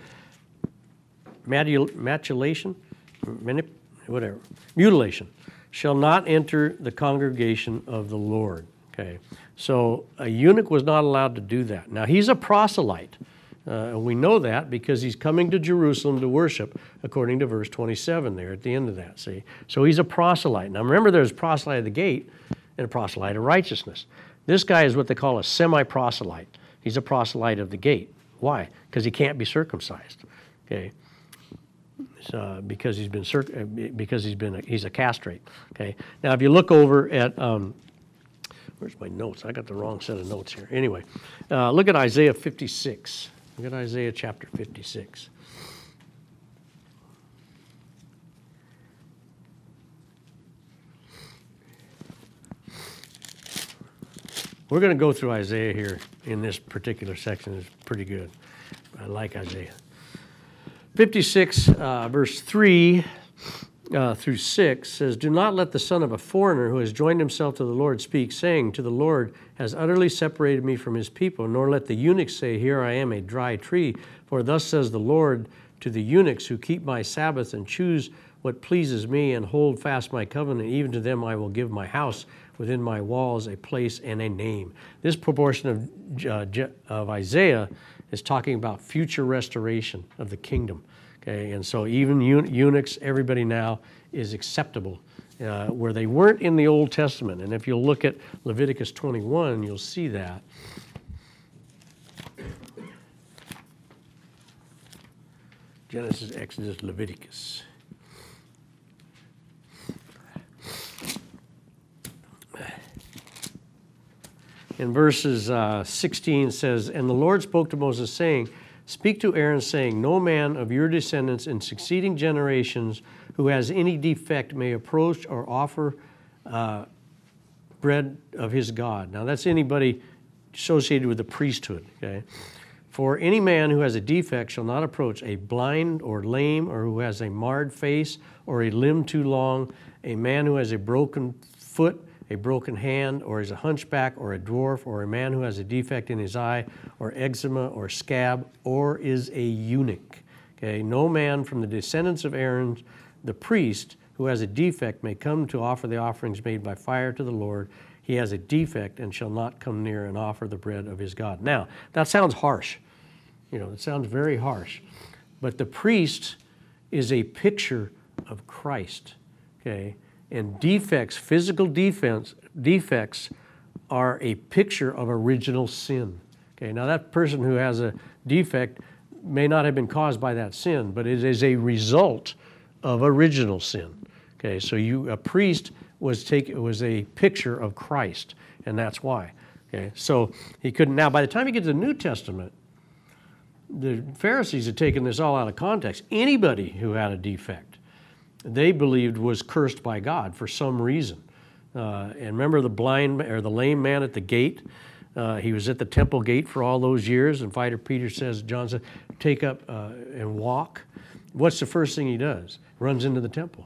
matulation, manip, whatever, mutilation, shall not enter the congregation of the Lord. Okay, so a eunuch was not allowed to do that. Now he's a proselyte. Uh, and we know that because he's coming to Jerusalem to worship, according to verse twenty-seven there at the end of that, see? So he's a proselyte. Now remember, there's a proselyte of the gate and a proselyte of righteousness. This guy is what they call a semi-proselyte. He's a proselyte of the gate. Why? Because he can't be circumcised, okay? So, because he's been circ- because he's been a, he's a castrate, okay? Now if you look over at um, where's my notes? I got the wrong set of notes here. Anyway, uh, look at Isaiah fifty-six. Look at Isaiah chapter fifty-six. We're going to go through Isaiah here in this particular section. It's pretty good. I like Isaiah. fifty-six, uh, verse three uh, through six says, do not let the son of a foreigner who has joined himself to the Lord speak, saying, to the Lord has utterly separated me from his people, nor let the eunuchs say, here I am, a dry tree. For thus says the Lord to the eunuchs who keep my Sabbath and choose what pleases me and hold fast my covenant, even to them I will give my house within my walls, a place and a name. This proportion of, uh, of Isaiah is talking about future restoration of the kingdom. Okay, and so even eunuchs, everybody now is acceptable, uh, where they weren't in the Old Testament. And if you'll look at Leviticus twenty-one, you'll see that. Genesis, Exodus, Leviticus. In verses uh, sixteen says, and the Lord spoke to Moses, saying, speak to Aaron, saying, no man of your descendants in succeeding generations who has any defect may approach or offer uh, bread of his God. Now that's anybody associated with the priesthood, okay? For any man who has a defect shall not approach a blind or lame, or who has a marred face or a limb too long, a man who has a broken foot, a broken hand, or is a hunchback, or a dwarf, or a man who has a defect in his eye, or eczema, or scab, or is a eunuch. Okay, no man from the descendants of Aaron, the priest, who has a defect may come to offer the offerings made by fire to the Lord. He has a defect and shall not come near and offer the bread of his God. Now, that sounds harsh. You know, it sounds very harsh. But the priest is a picture of Christ, okay? And defects, physical defense, defects are a picture of original sin. Okay, now that person who has a defect may not have been caused by that sin, but it is a result of original sin. Okay, so you a priest was take was a picture of Christ, and that's why. Okay, so he couldn't. Now, by the time you get to the New Testament, the Pharisees had taken this all out of context. Anybody who had a defect, they believed was cursed by God for some reason. Uh, and remember the blind or the lame man at the gate? Uh, he was at the temple gate for all those years, and Fighter Peter says, John said, take up uh, and walk. What's the first thing he does? Runs into the temple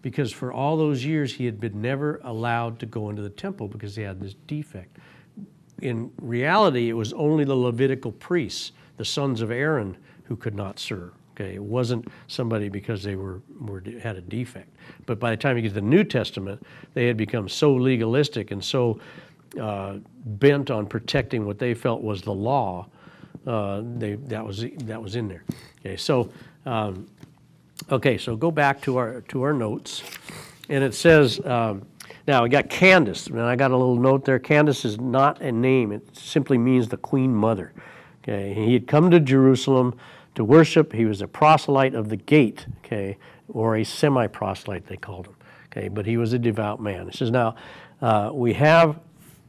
because for all those years he had been never allowed to go into the temple because he had this defect. In reality, it was only the Levitical priests, the sons of Aaron, who could not serve. Okay, it wasn't somebody because they were, were had a defect. But by the time you get to the New Testament, they had become so legalistic and so uh, bent on protecting what they felt was the law. Uh, they that was that was in there. Okay, so um, okay, so go back to our to our notes, and it says. Um, Now, we got Candace, and I got a little note there. Candace is not a name. It simply means the queen mother. Okay, he had come to Jerusalem to worship. He was a proselyte of the gate, okay, or a semi-proselyte, they called him. Okay, but he was a devout man. It says, now, uh, we have,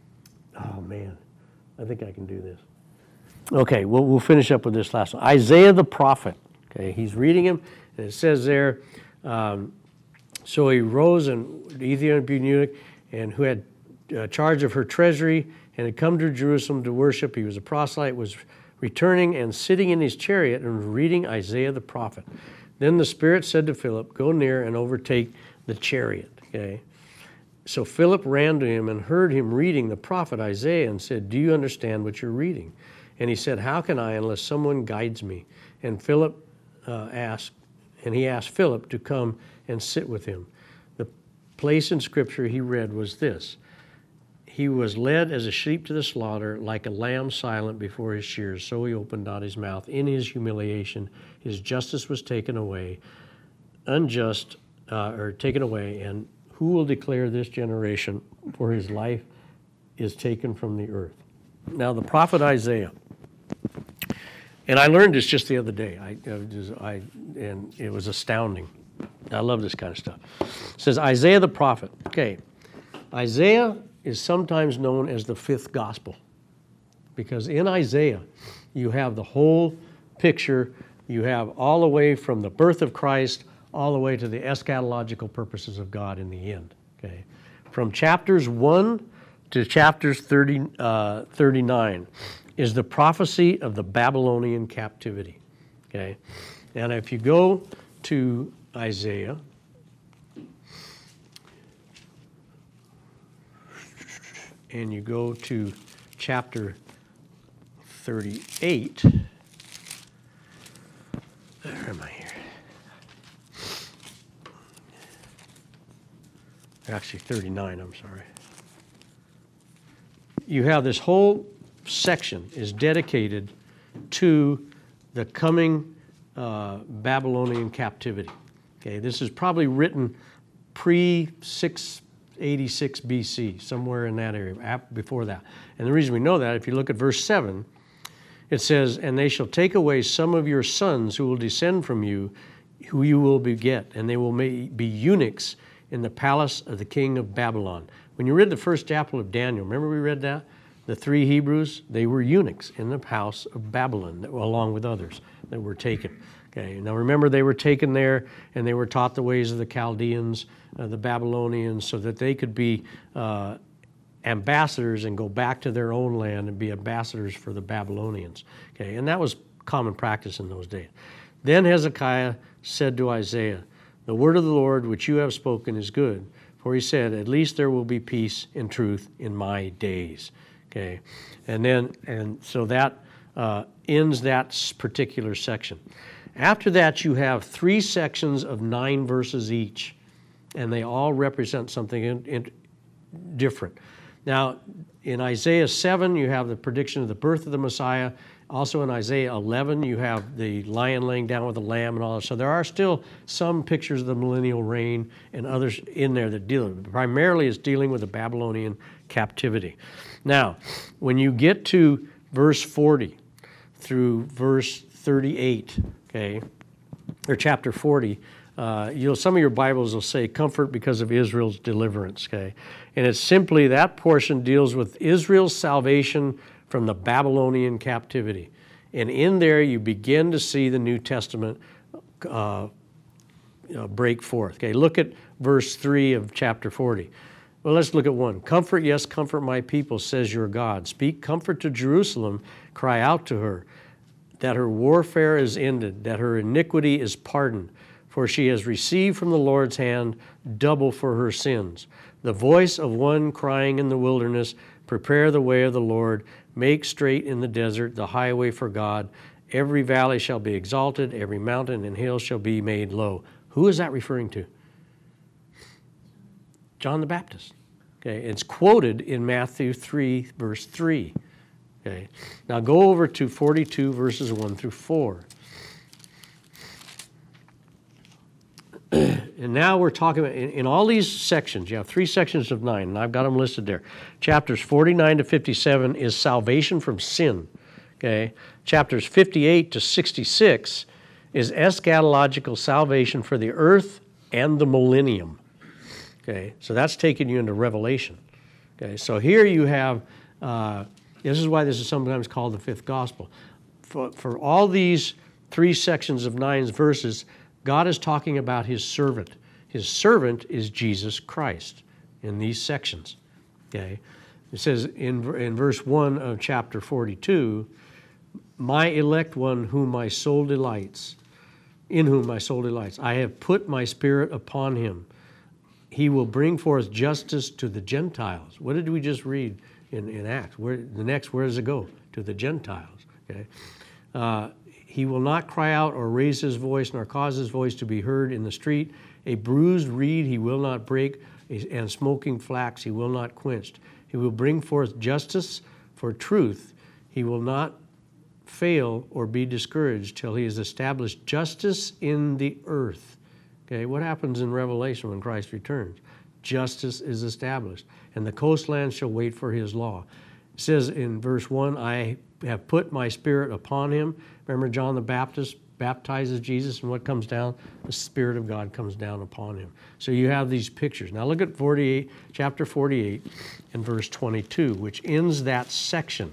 oh, man, I think I can do this. Okay, we'll, we'll finish up with this last one. Isaiah the prophet, okay, he's reading him, and it says there, um, so he rose, and the Ethiopian eunuch, and who had uh, charge of her treasury, and had come to Jerusalem to worship. He was a proselyte, was returning and sitting in his chariot and reading Isaiah the prophet. Then the Spirit said to Philip, go near and overtake the chariot. Okay. So Philip ran to him and heard him reading the prophet Isaiah and said, do you understand what you're reading? And he said, how can I unless someone guides me? And Philip uh, asked, and he asked Philip to come and sit with him. The place in Scripture he read was this. He was led as a sheep to the slaughter, like a lamb silent before his shears, so he opened not his mouth. In his humiliation, his justice was taken away, unjust, uh, or taken away, and who will declare this generation, for his life is taken from the earth? Now, the prophet Isaiah, and I learned this just the other day, I, I, and it was astounding. I love this kind of stuff. It says Isaiah the prophet. Okay, Isaiah is sometimes known as the fifth gospel because in Isaiah you have the whole picture. You have all the way from the birth of Christ all the way to the eschatological purposes of God in the end. Okay, from chapters one to chapters thirty, uh, thirty-nine is the prophecy of the Babylonian captivity. Okay, and if you go to Isaiah, and you go to chapter thirty-eight, where am I here? Actually thirty-nine, I'm sorry. You have this whole section is dedicated to the coming uh, Babylonian captivity. Okay, this is probably written pre six eighty-six B C, somewhere in that area, before that. And the reason we know that, if you look at verse seven, it says, and they shall take away some of your sons who will descend from you, who you will beget, and they will be eunuchs in the palace of the king of Babylon. When you read the first chapter of Daniel, remember we read that? The three Hebrews, they were eunuchs in the house of Babylon, along with others that were taken. Okay, now remember they were taken there and they were taught the ways of the Chaldeans, uh, the Babylonians, so that they could be uh, ambassadors and go back to their own land and be ambassadors for the Babylonians. Okay, and that was common practice in those days. Then Hezekiah said to Isaiah, the word of the Lord which you have spoken is good, for he said, at least there will be peace and truth in my days. Okay, and then, and so that uh, ends that particular section. After that, you have three sections of nine verses each, and they all represent something in, in, different. Now, in Isaiah seven, you have the prediction of the birth of the Messiah. Also in Isaiah eleven, you have the lion laying down with the lamb and all that. So there are still some pictures of the millennial reign and others in there that deal with it. Primarily it's dealing with the Babylonian captivity. Now, when you get to verse forty through verse thirty-eight, okay, or chapter forty, uh, you'll some of your Bibles will say comfort because of Israel's deliverance, okay? And it's simply that portion deals with Israel's salvation from the Babylonian captivity. And in there you begin to see the New Testament uh, uh, break forth. Okay, look at verse three of chapter forty. Well, let's look at one. Comfort, yes, comfort my people, says your God. Speak comfort to Jerusalem, cry out to her, that her warfare is ended, that her iniquity is pardoned. For for she has received from the Lord's hand double for her sins. The voice of one crying in the wilderness, prepare the way of the Lord, make straight in the desert the highway for God. Every valley shall be exalted, every mountain and hill shall be made low. Who is that referring to? John the Baptist. Okay, it's quoted in Matthew three, verse three. Okay, now go over to forty-two, verses one through four. And now we're talking about, in, in all these sections, you have three sections of nine, and I've got them listed there. Chapters forty-nine to fifty-seven is salvation from sin. Okay, chapters fifty-eight to sixty-six is eschatological salvation for the earth and the millennium. Okay, so that's taking you into Revelation. Okay, so here you have, uh, this is why this is sometimes called the fifth gospel. For, for all these three sections of nine verses, God is talking about his servant. His servant is Jesus Christ in these sections. Okay, it says in, in verse one of chapter forty-two, my elect one whom my soul delights, in whom my soul delights, I have put my spirit upon him. He will bring forth justice to the Gentiles. What did we just read in, in Acts? Where, the next, where does it go? To the Gentiles. Okay. Uh, he will not cry out or raise his voice, nor cause his voice to be heard in the street. A bruised reed he will not break, and smoking flax he will not quench. He will bring forth justice for truth. He will not fail or be discouraged till he has established justice in the earth. Okay, what happens in Revelation when Christ returns? Justice is established, and the coastlands shall wait for his law. It says in verse one, I have put my spirit upon him. Remember John the Baptist baptizes Jesus, and what comes down? The Spirit of God comes down upon him. So you have these pictures. Now look at forty-eight, chapter forty-eight and verse twenty-two, which ends that section.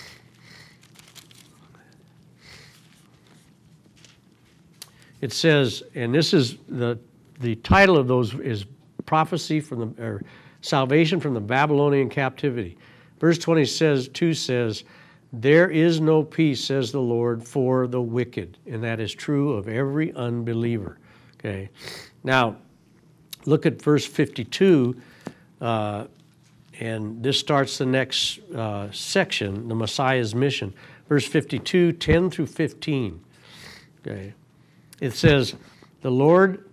It says, and this is the the title of those is prophecy from the or salvation from the Babylonian captivity. Verse twenty says, two says, there is no peace, says the Lord, for the wicked. And that is true of every unbeliever. Okay. Now, look at verse fifty-two, uh, and this starts the next uh, section, the Messiah's mission. Verse fifty-two, ten through fifteen. Okay. It says, the Lord,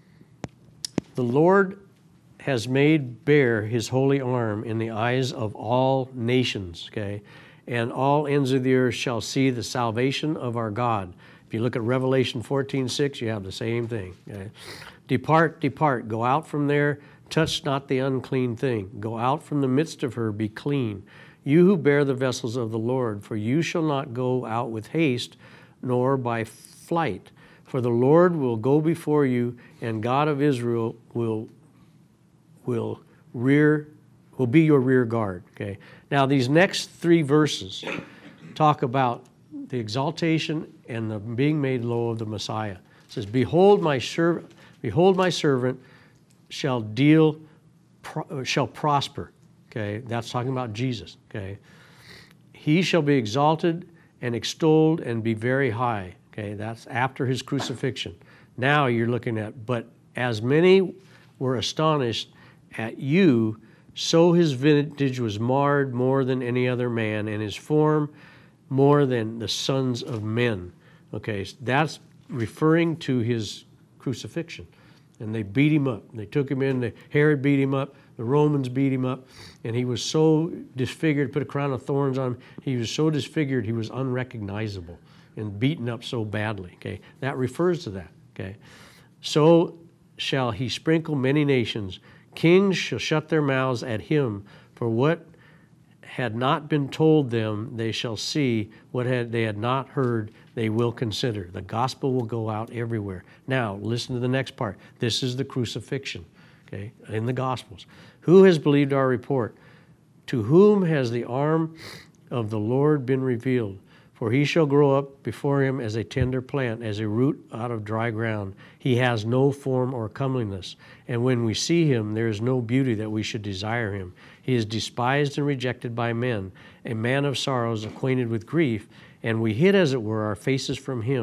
the Lord has made bare his holy arm in the eyes of all nations, okay? And all ends of the earth shall see the salvation of our God. If you look at Revelation fourteen six, you have the same thing. Okay? Depart, depart, go out from there, touch not the unclean thing. Go out from the midst of her, be clean. You who bear the vessels of the Lord, for you shall not go out with haste, nor by flight. For the Lord will go before you, and God of Israel will, will rear will be your rear guard. Okay. Now these next three verses talk about the exaltation and the being made low of the Messiah. It says, "Behold, my servant, behold, my servant shall deal, pro- shall prosper." Okay, that's talking about Jesus. Okay, he shall be exalted and extolled and be very high. Okay, that's after his crucifixion. Now you're looking at, but as many were astonished at you, so his vintage was marred more than any other man, and his form more than the sons of men. Okay, so that's referring to his crucifixion. And they beat him up. They took him in. The, Herod beat him up. The Romans beat him up. And he was so disfigured, put a crown of thorns on him. He was so disfigured, he was unrecognizable and beaten up so badly. Okay, that refers to that. Okay, so shall he sprinkle many nations. Kings shall shut their mouths at him, for what had not been told them they shall see, what had they had not heard they will consider. The gospel will go out everywhere. Now, listen to the next part. This is the crucifixion, okay, in the Gospels. Who has believed our report? To whom has the arm of the Lord been revealed? For he shall grow up before him as a tender plant, as a root out of dry ground. He has no form or comeliness. And when we see him, there is no beauty that we should desire him. He is despised and rejected by men, a man of sorrows, acquainted with grief, and we hid, as it were, our faces from him.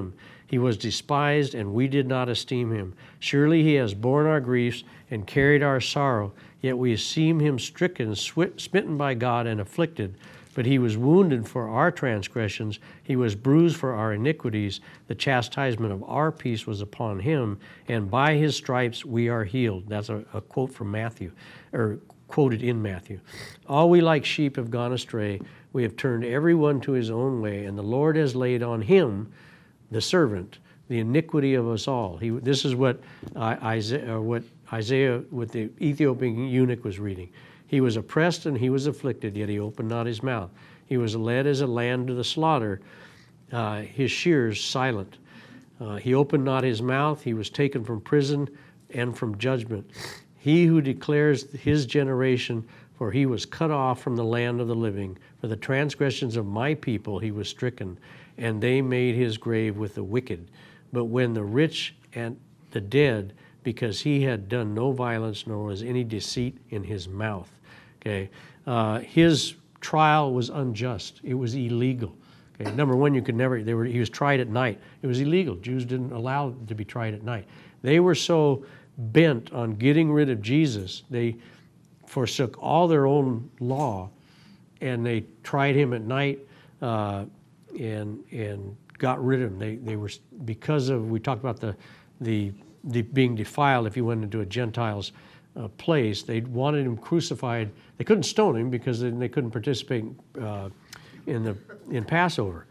He was despised, and we did not esteem him. Surely he has borne our griefs and carried our sorrow, yet we esteem him stricken, smitten by God, and afflicted. But he was wounded for our transgressions, he was bruised for our iniquities. The chastisement of our peace was upon him, and by his stripes we are healed. That's a, a quote from Matthew, or quoted in Matthew. All we like sheep have gone astray. We have turned every one to his own way, and the Lord has laid on him, the servant, the iniquity of us all. He, this is what uh, Isaiah, uh, what Isaiah, with the Ethiopian eunuch was reading. He was oppressed and he was afflicted, yet he opened not his mouth. He was led as a lamb to the slaughter, uh, his shears silent. Uh, he opened not his mouth. He was taken from prison and from judgment. He who declares his generation, for he was cut off from the land of the living. For the transgressions of my people he was stricken, and they made his grave with the wicked. But when the rich and the dead, because he had done no violence, nor was any deceit in his mouth. Okay, uh, his trial was unjust. It was illegal. Okay, number one, you could never. They were. He was tried at night. It was illegal. Jews didn't allow to be tried at night. They were so bent on getting rid of Jesus, they forsook all their own law, and they tried him at night, uh, and and got rid of him. They they were because of we talked about the the, the being defiled if he went into a Gentile's uh, place. They wanted him crucified. They couldn't stone him because then they couldn't participate uh, in the in Passover.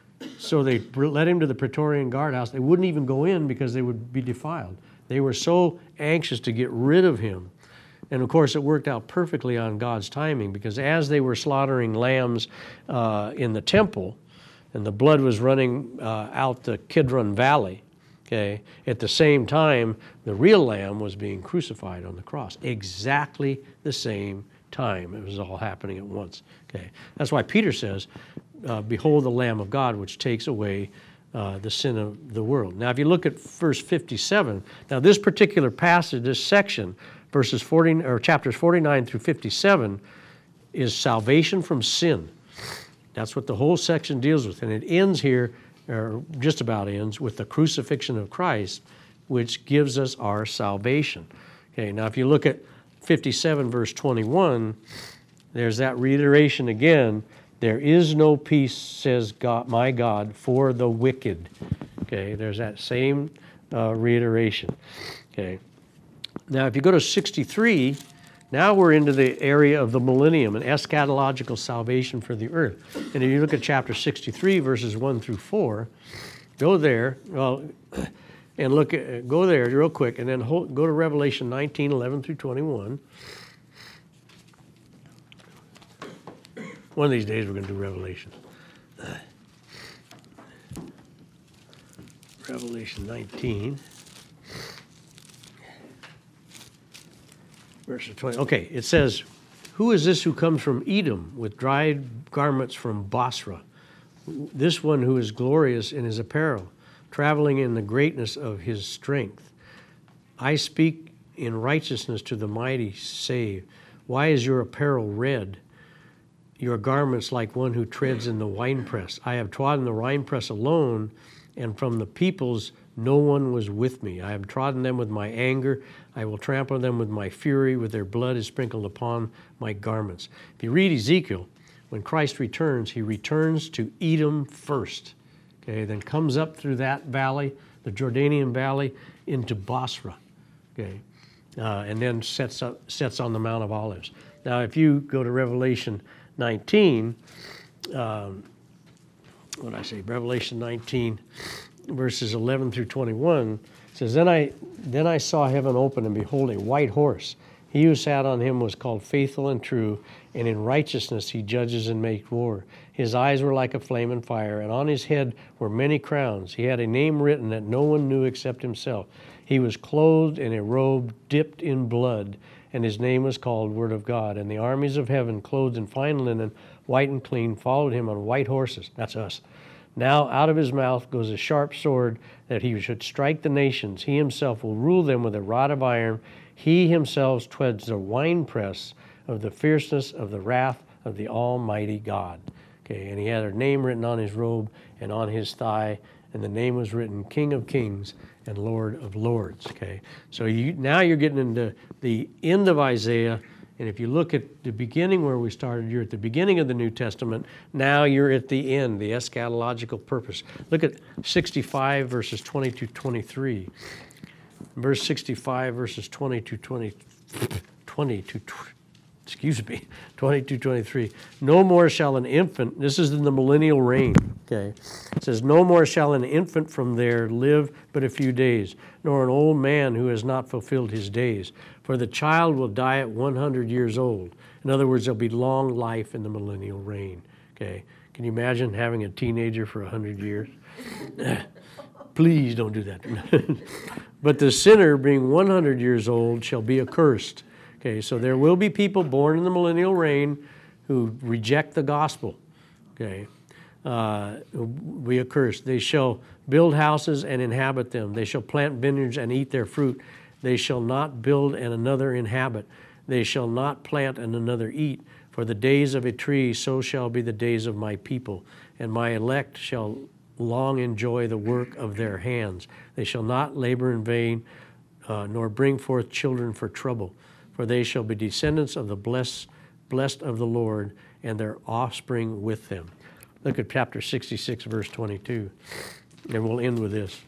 So they led him to the Praetorian guardhouse. They wouldn't even go in because they would be defiled. They were so anxious to get rid of him. And of course, it worked out perfectly on God's timing, because as they were slaughtering lambs uh, in the temple, and the blood was running uh, out the Kidron Valley, okay, at the same time, the real lamb was being crucified on the cross. Exactly the same time. It was all happening at once. Okay, that's why Peter says, uh, behold the Lamb of God, which takes away uh, the sin of the world. Now, if you look at verse fifty-seven, now this particular passage, this section, verses forty or chapters forty-nine through fifty-seven, is salvation from sin. That's what the whole section deals with, and it ends here, or just about ends, with the crucifixion of Christ, which gives us our salvation. Okay, now if you look at fifty-seven, verse twenty-one, there's that reiteration again. There is no peace, says God, my God, for the wicked. Okay, there's that same uh, reiteration. Okay. Now, if you go to sixty-three, now we're into the area of the millennium and eschatological salvation for the earth. And if you look at chapter sixty-three, verses one through four, go there, well, and look at, go there real quick, and then hold, go to Revelation nineteen, eleven through twenty-one. One of these days we're going to do Revelation. Revelation nineteen. Verse twenty. Okay, it says, who is this who comes from Edom with dried garments from Basra? This one who is glorious in his apparel, traveling in the greatness of his strength. I speak in righteousness to the mighty, save. Why is your apparel red? Your garments like one who treads in the winepress. I have trodden the winepress alone, and from the peoples no one was with me. I have trodden them with my anger. I will trample them with my fury. With their blood is sprinkled upon my garments. If you read Ezekiel, when Christ returns, he returns to Edom first. Okay, then comes up through that valley, the Jordanian valley, into Basra. Okay, uh, and then sets up, sets on the Mount of Olives. Now, if you go to Revelation nineteen, um, what did I say? Revelation nineteen, verses eleven through twenty-one, says, Then I then I saw heaven open, and behold, a white horse. He who sat on him was called Faithful and True, and in righteousness he judges and makes war. His eyes were like a flame and fire, and on his head were many crowns. He had a name written that no one knew except himself. He was clothed in a robe dipped in blood, and his name was called Word of God. And the armies of heaven, clothed in fine linen, white and clean, followed him on white horses. That's us. Now out of his mouth goes a sharp sword, that he should strike the nations. He himself will rule them with a rod of iron. He himself treads the winepress of the fierceness of the wrath of the Almighty God. Okay, and he had a name written on his robe and on his thigh, and the name was written King of Kings and Lord of Lords. Okay, so you now you're getting into the end of Isaiah, and if you look at the beginning where we started, you're at the beginning of the New Testament. Now you're at the end, the eschatological purpose. Look at sixty-five verses twenty to twenty-three. Verse sixty-five verses twenty to twenty, twenty to excuse me, twenty-two, twenty-three. No more shall an infant, this is in the millennial reign, okay? It says, no more shall an infant from there live but a few days, nor an old man who has not fulfilled his days. For the child will die at one hundred years old. In other words, there'll be long life in the millennial reign, okay? Can you imagine having a teenager for one hundred years? Please don't do that. But the sinner, being one hundred years old, shall be accursed. Okay, so there will be people born in the millennial reign who reject the gospel. Okay, uh, will be accursed. They shall build houses and inhabit them. They shall plant vineyards and eat their fruit. They shall not build and another inhabit. They shall not plant and another eat. For the days of a tree, so shall be the days of my people. And my elect shall long enjoy the work of their hands. They shall not labor in vain, uh, nor bring forth children for trouble. For they shall be descendants of the blessed, blessed of the Lord, and their offspring with them. Look at chapter sixty-six, verse twenty-two, and we'll end with this.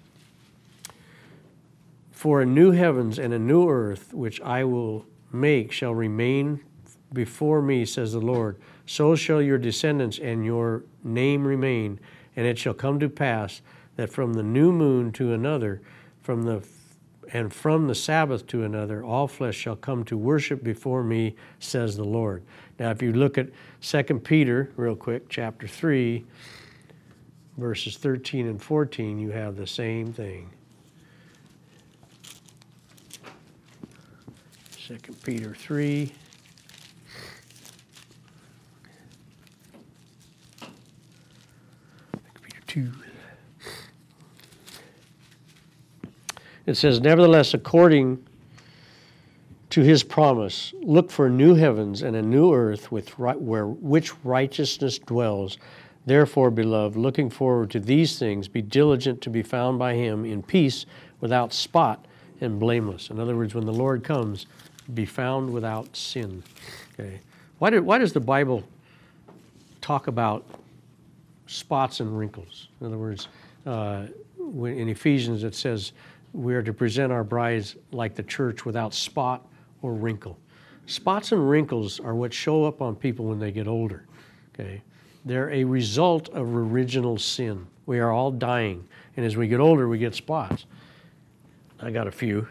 For a new heavens and a new earth, which I will make, shall remain before me, says the Lord. So shall your descendants and your name remain, and it shall come to pass that from the new moon to another, from the and from the Sabbath to another, all flesh shall come to worship before me, says the Lord. Now, if you look at Second Peter, real quick, chapter three, verses thirteen and fourteen, you have the same thing. Second Peter three. Second Peter two. It says, nevertheless, according to his promise, look for new heavens and a new earth with right, where which righteousness dwells. Therefore, beloved, looking forward to these things, be diligent to be found by him in peace, without spot and blameless. In other words, when the Lord comes, be found without sin. Okay. Why, did, why does the Bible talk about spots and wrinkles? In other words, uh, when, in Ephesians it says, we are to present our brides like the church without spot or wrinkle. Spots and wrinkles are what show up on people when they get older. Okay, they're a result of original sin. We are all dying, and as we get older, we get spots. I got a few.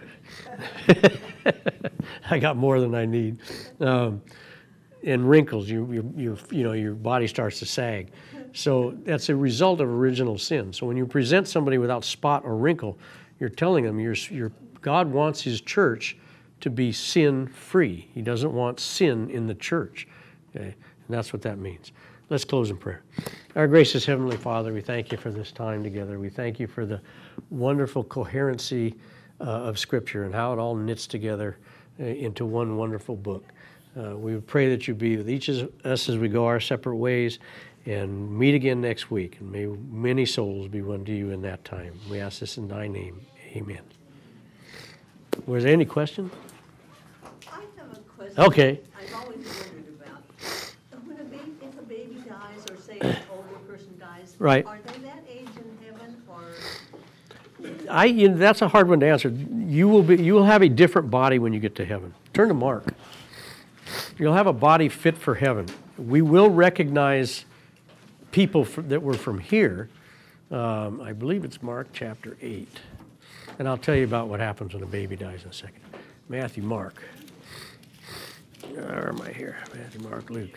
I got more than I need. Um, and wrinkles, you, you, you, you know, your body starts to sag. So that's a result of original sin. So when you present somebody without spot or wrinkle, you're telling them you're, you're, God wants his church to be sin-free. He doesn't want sin in the church. Okay? And that's what that means. Let's close in prayer. Our gracious Heavenly Father, we thank you for this time together. We thank you for the wonderful coherency uh, of Scripture and how it all knits together uh, into one wonderful book. Uh, we pray that you be with each of us as we go our separate ways, and meet again next week. And may many souls be won to you in that time. We ask this in thy name. Amen. Was there any question? I have a question. Okay. I've always wondered about. When a baby, if a baby dies, or say an older person dies, Right. are they that age in heaven, or? I, you know, that's a hard one to answer. You will be, you will have a different body when you get to heaven. Turn to Mark. You'll have a body fit for heaven. We will recognize people for, that were from here. Um, I believe it's Mark chapter eight. And I'll tell you about what happens when a baby dies in a second. Matthew, Mark. Where am I here? Matthew, Mark, Luke.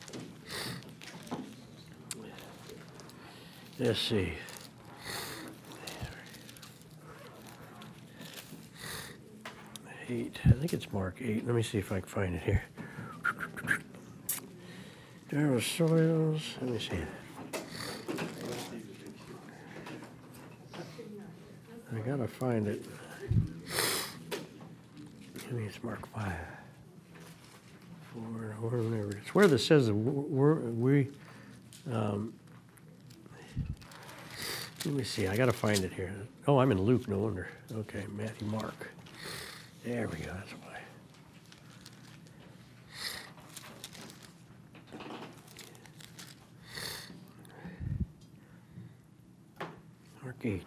Let's see. Eight. I think it's Mark eight. Let me see if I can find it here. There was soils. Let me see. I gotta find it. I think it's Mark five. Four, or whatever. It's where this says that we're, we, um, Let me see. I got to find it here. Oh, I'm in Luke. No wonder. Okay, Matthew, Mark. There we go. That's why. Mark eight.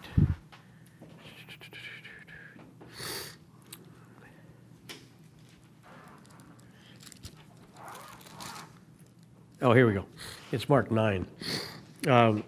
Oh, here we go. It's Mark nine. Um,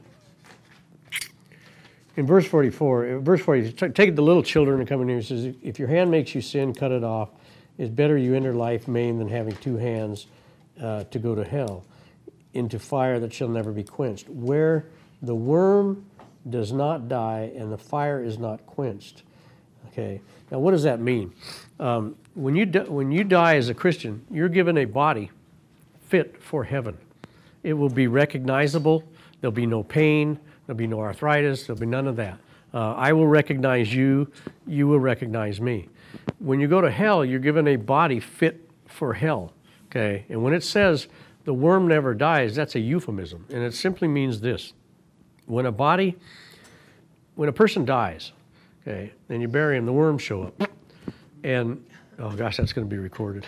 in verse forty-four, verse forty, take the little children and come in here. It says, if your hand makes you sin, cut it off. It's better you enter life maimed than having two hands uh, to go to hell, into fire that shall never be quenched, where the worm does not die and the fire is not quenched. Okay. Now, what does that mean? Um, when you di- when you die as a Christian, you're given a body fit for heaven. It will be recognizable. There'll be no pain. There'll be no arthritis. There'll be none of that. Uh, I will recognize you. You will recognize me. When you go to hell, you're given a body fit for hell. Okay. And when it says the worm never dies, that's a euphemism, and it simply means this: when a body, when a person dies, okay, and you bury him, the worms show up, and oh gosh, that's going to be recorded.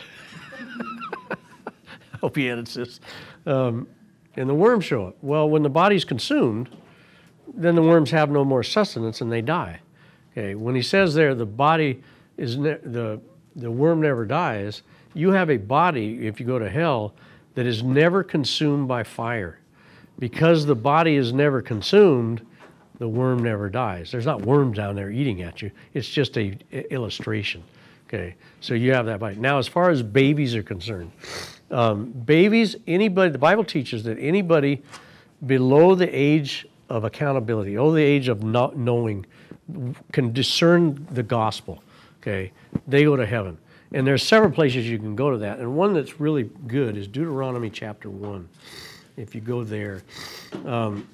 I hope he edits this. Um, and the worms show up. Well, when the body's consumed, then the worms have no more sustenance and they die. Okay. When he says there, the body is ne- the the worm never dies. You have a body, if you go to hell, that is never consumed by fire. Because the body is never consumed, the worm never dies. There's not worms down there eating at you. It's just a, a illustration. Okay, so you have that body. Now, as far as babies are concerned, um, babies, anybody, the Bible teaches that anybody below the age of accountability, below the age of not knowing, can discern the gospel. Okay, they go to heaven. And there's several places you can go to that. And one that's really good is Deuteronomy chapter one. If you go there. Um,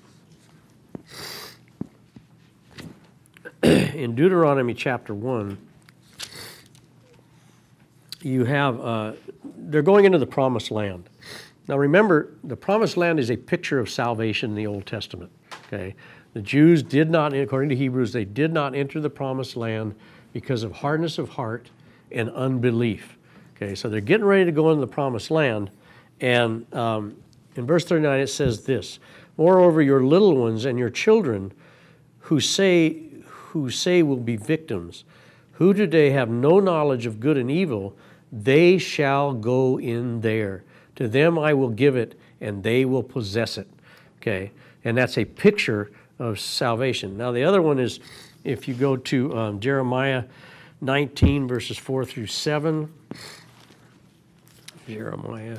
in Deuteronomy chapter one, you have, uh, they're going into the promised land. Now remember, the promised land is a picture of salvation in the Old Testament. Okay, the Jews did not, according to Hebrews, they did not enter the promised land because of hardness of heart and unbelief. Okay, so they're getting ready to go into the promised land, and um, in verse thirty-nine it says this: moreover, your little ones and your children who say who say will be victims, who today have no knowledge of good and evil, they shall go in there. To them I will give it, and they will possess it. Okay, and that's a picture of salvation. Now the other one is, if you go to um, Jeremiah nineteen, verses four through seven. Jeremiah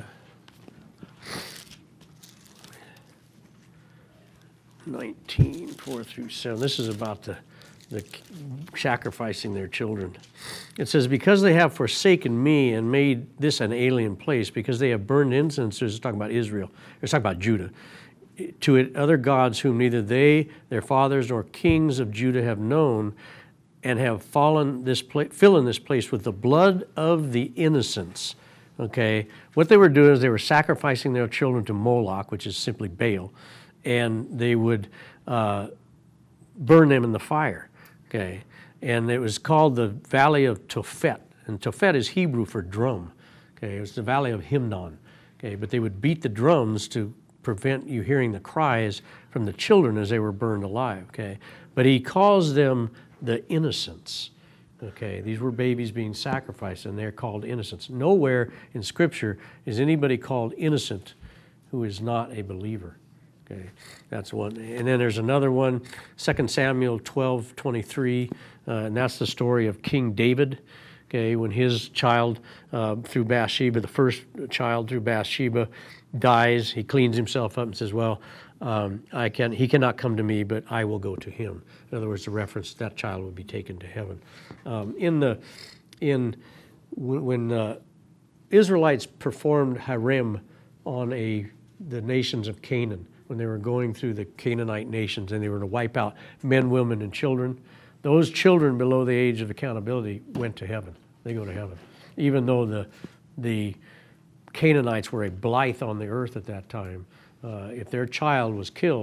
nineteen, four through seven. This is about the, the sacrificing their children. It says, because they have forsaken me and made this an alien place, because they have burned incense, it's talking about Israel, it's talking about Judah, to it other gods whom neither they, their fathers, nor kings of Judah have known, and have fallen this pla- fill in this place with the blood of the innocents. Okay, what they were doing is they were sacrificing their children to Moloch, which is simply Baal, and they would uh, burn them in the fire. Okay, and it was called the Valley of Tophet, and Tophet is Hebrew for drum. Okay, it was the Valley of Hinnom. Okay, but they would beat the drums to prevent you hearing the cries from the children as they were burned alive. Okay, but he calls them the innocents. Okay, these were babies being sacrificed, and they're called innocents. Nowhere in Scripture is anybody called innocent who is not a believer. Okay, that's one. And then there's another one, Second Samuel twelve twenty-three, uh, and that's the story of King David. Okay, when his child uh, through Bathsheba, the first child through Bathsheba, dies, he cleans himself up and says, well, um, I can, he cannot come to me, but I will go to him. In other words, the reference, that child would be taken to heaven. Um, in the, in, when uh, Israelites performed harem on a, the nations of Canaan, when they were going through the Canaanite nations and they were to wipe out men, women, and children, those children below the age of accountability went to heaven. They go to heaven. Even though the, the Canaanites were a blight on the earth at that time, uh, if their child was killed,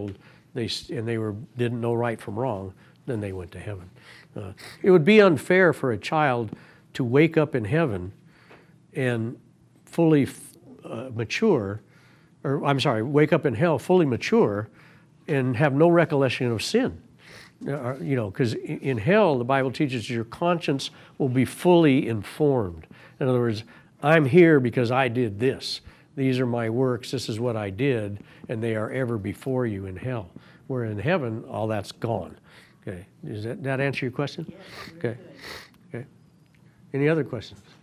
they s- and they were didn't know right from wrong, then they went to heaven. Uh, it would be unfair for a child to wake up in heaven and fully uh, mature, or I'm sorry, wake up in hell fully mature and have no recollection of sin. Uh, you know, because in hell, the Bible teaches your conscience will be fully informed. In other words, I'm here because I did this. These are my works. This is what I did, and they are ever before you in hell. Where in heaven, all that's gone. Okay, does that, that answer your question? Yes, very Okay. good. Okay. Any other questions?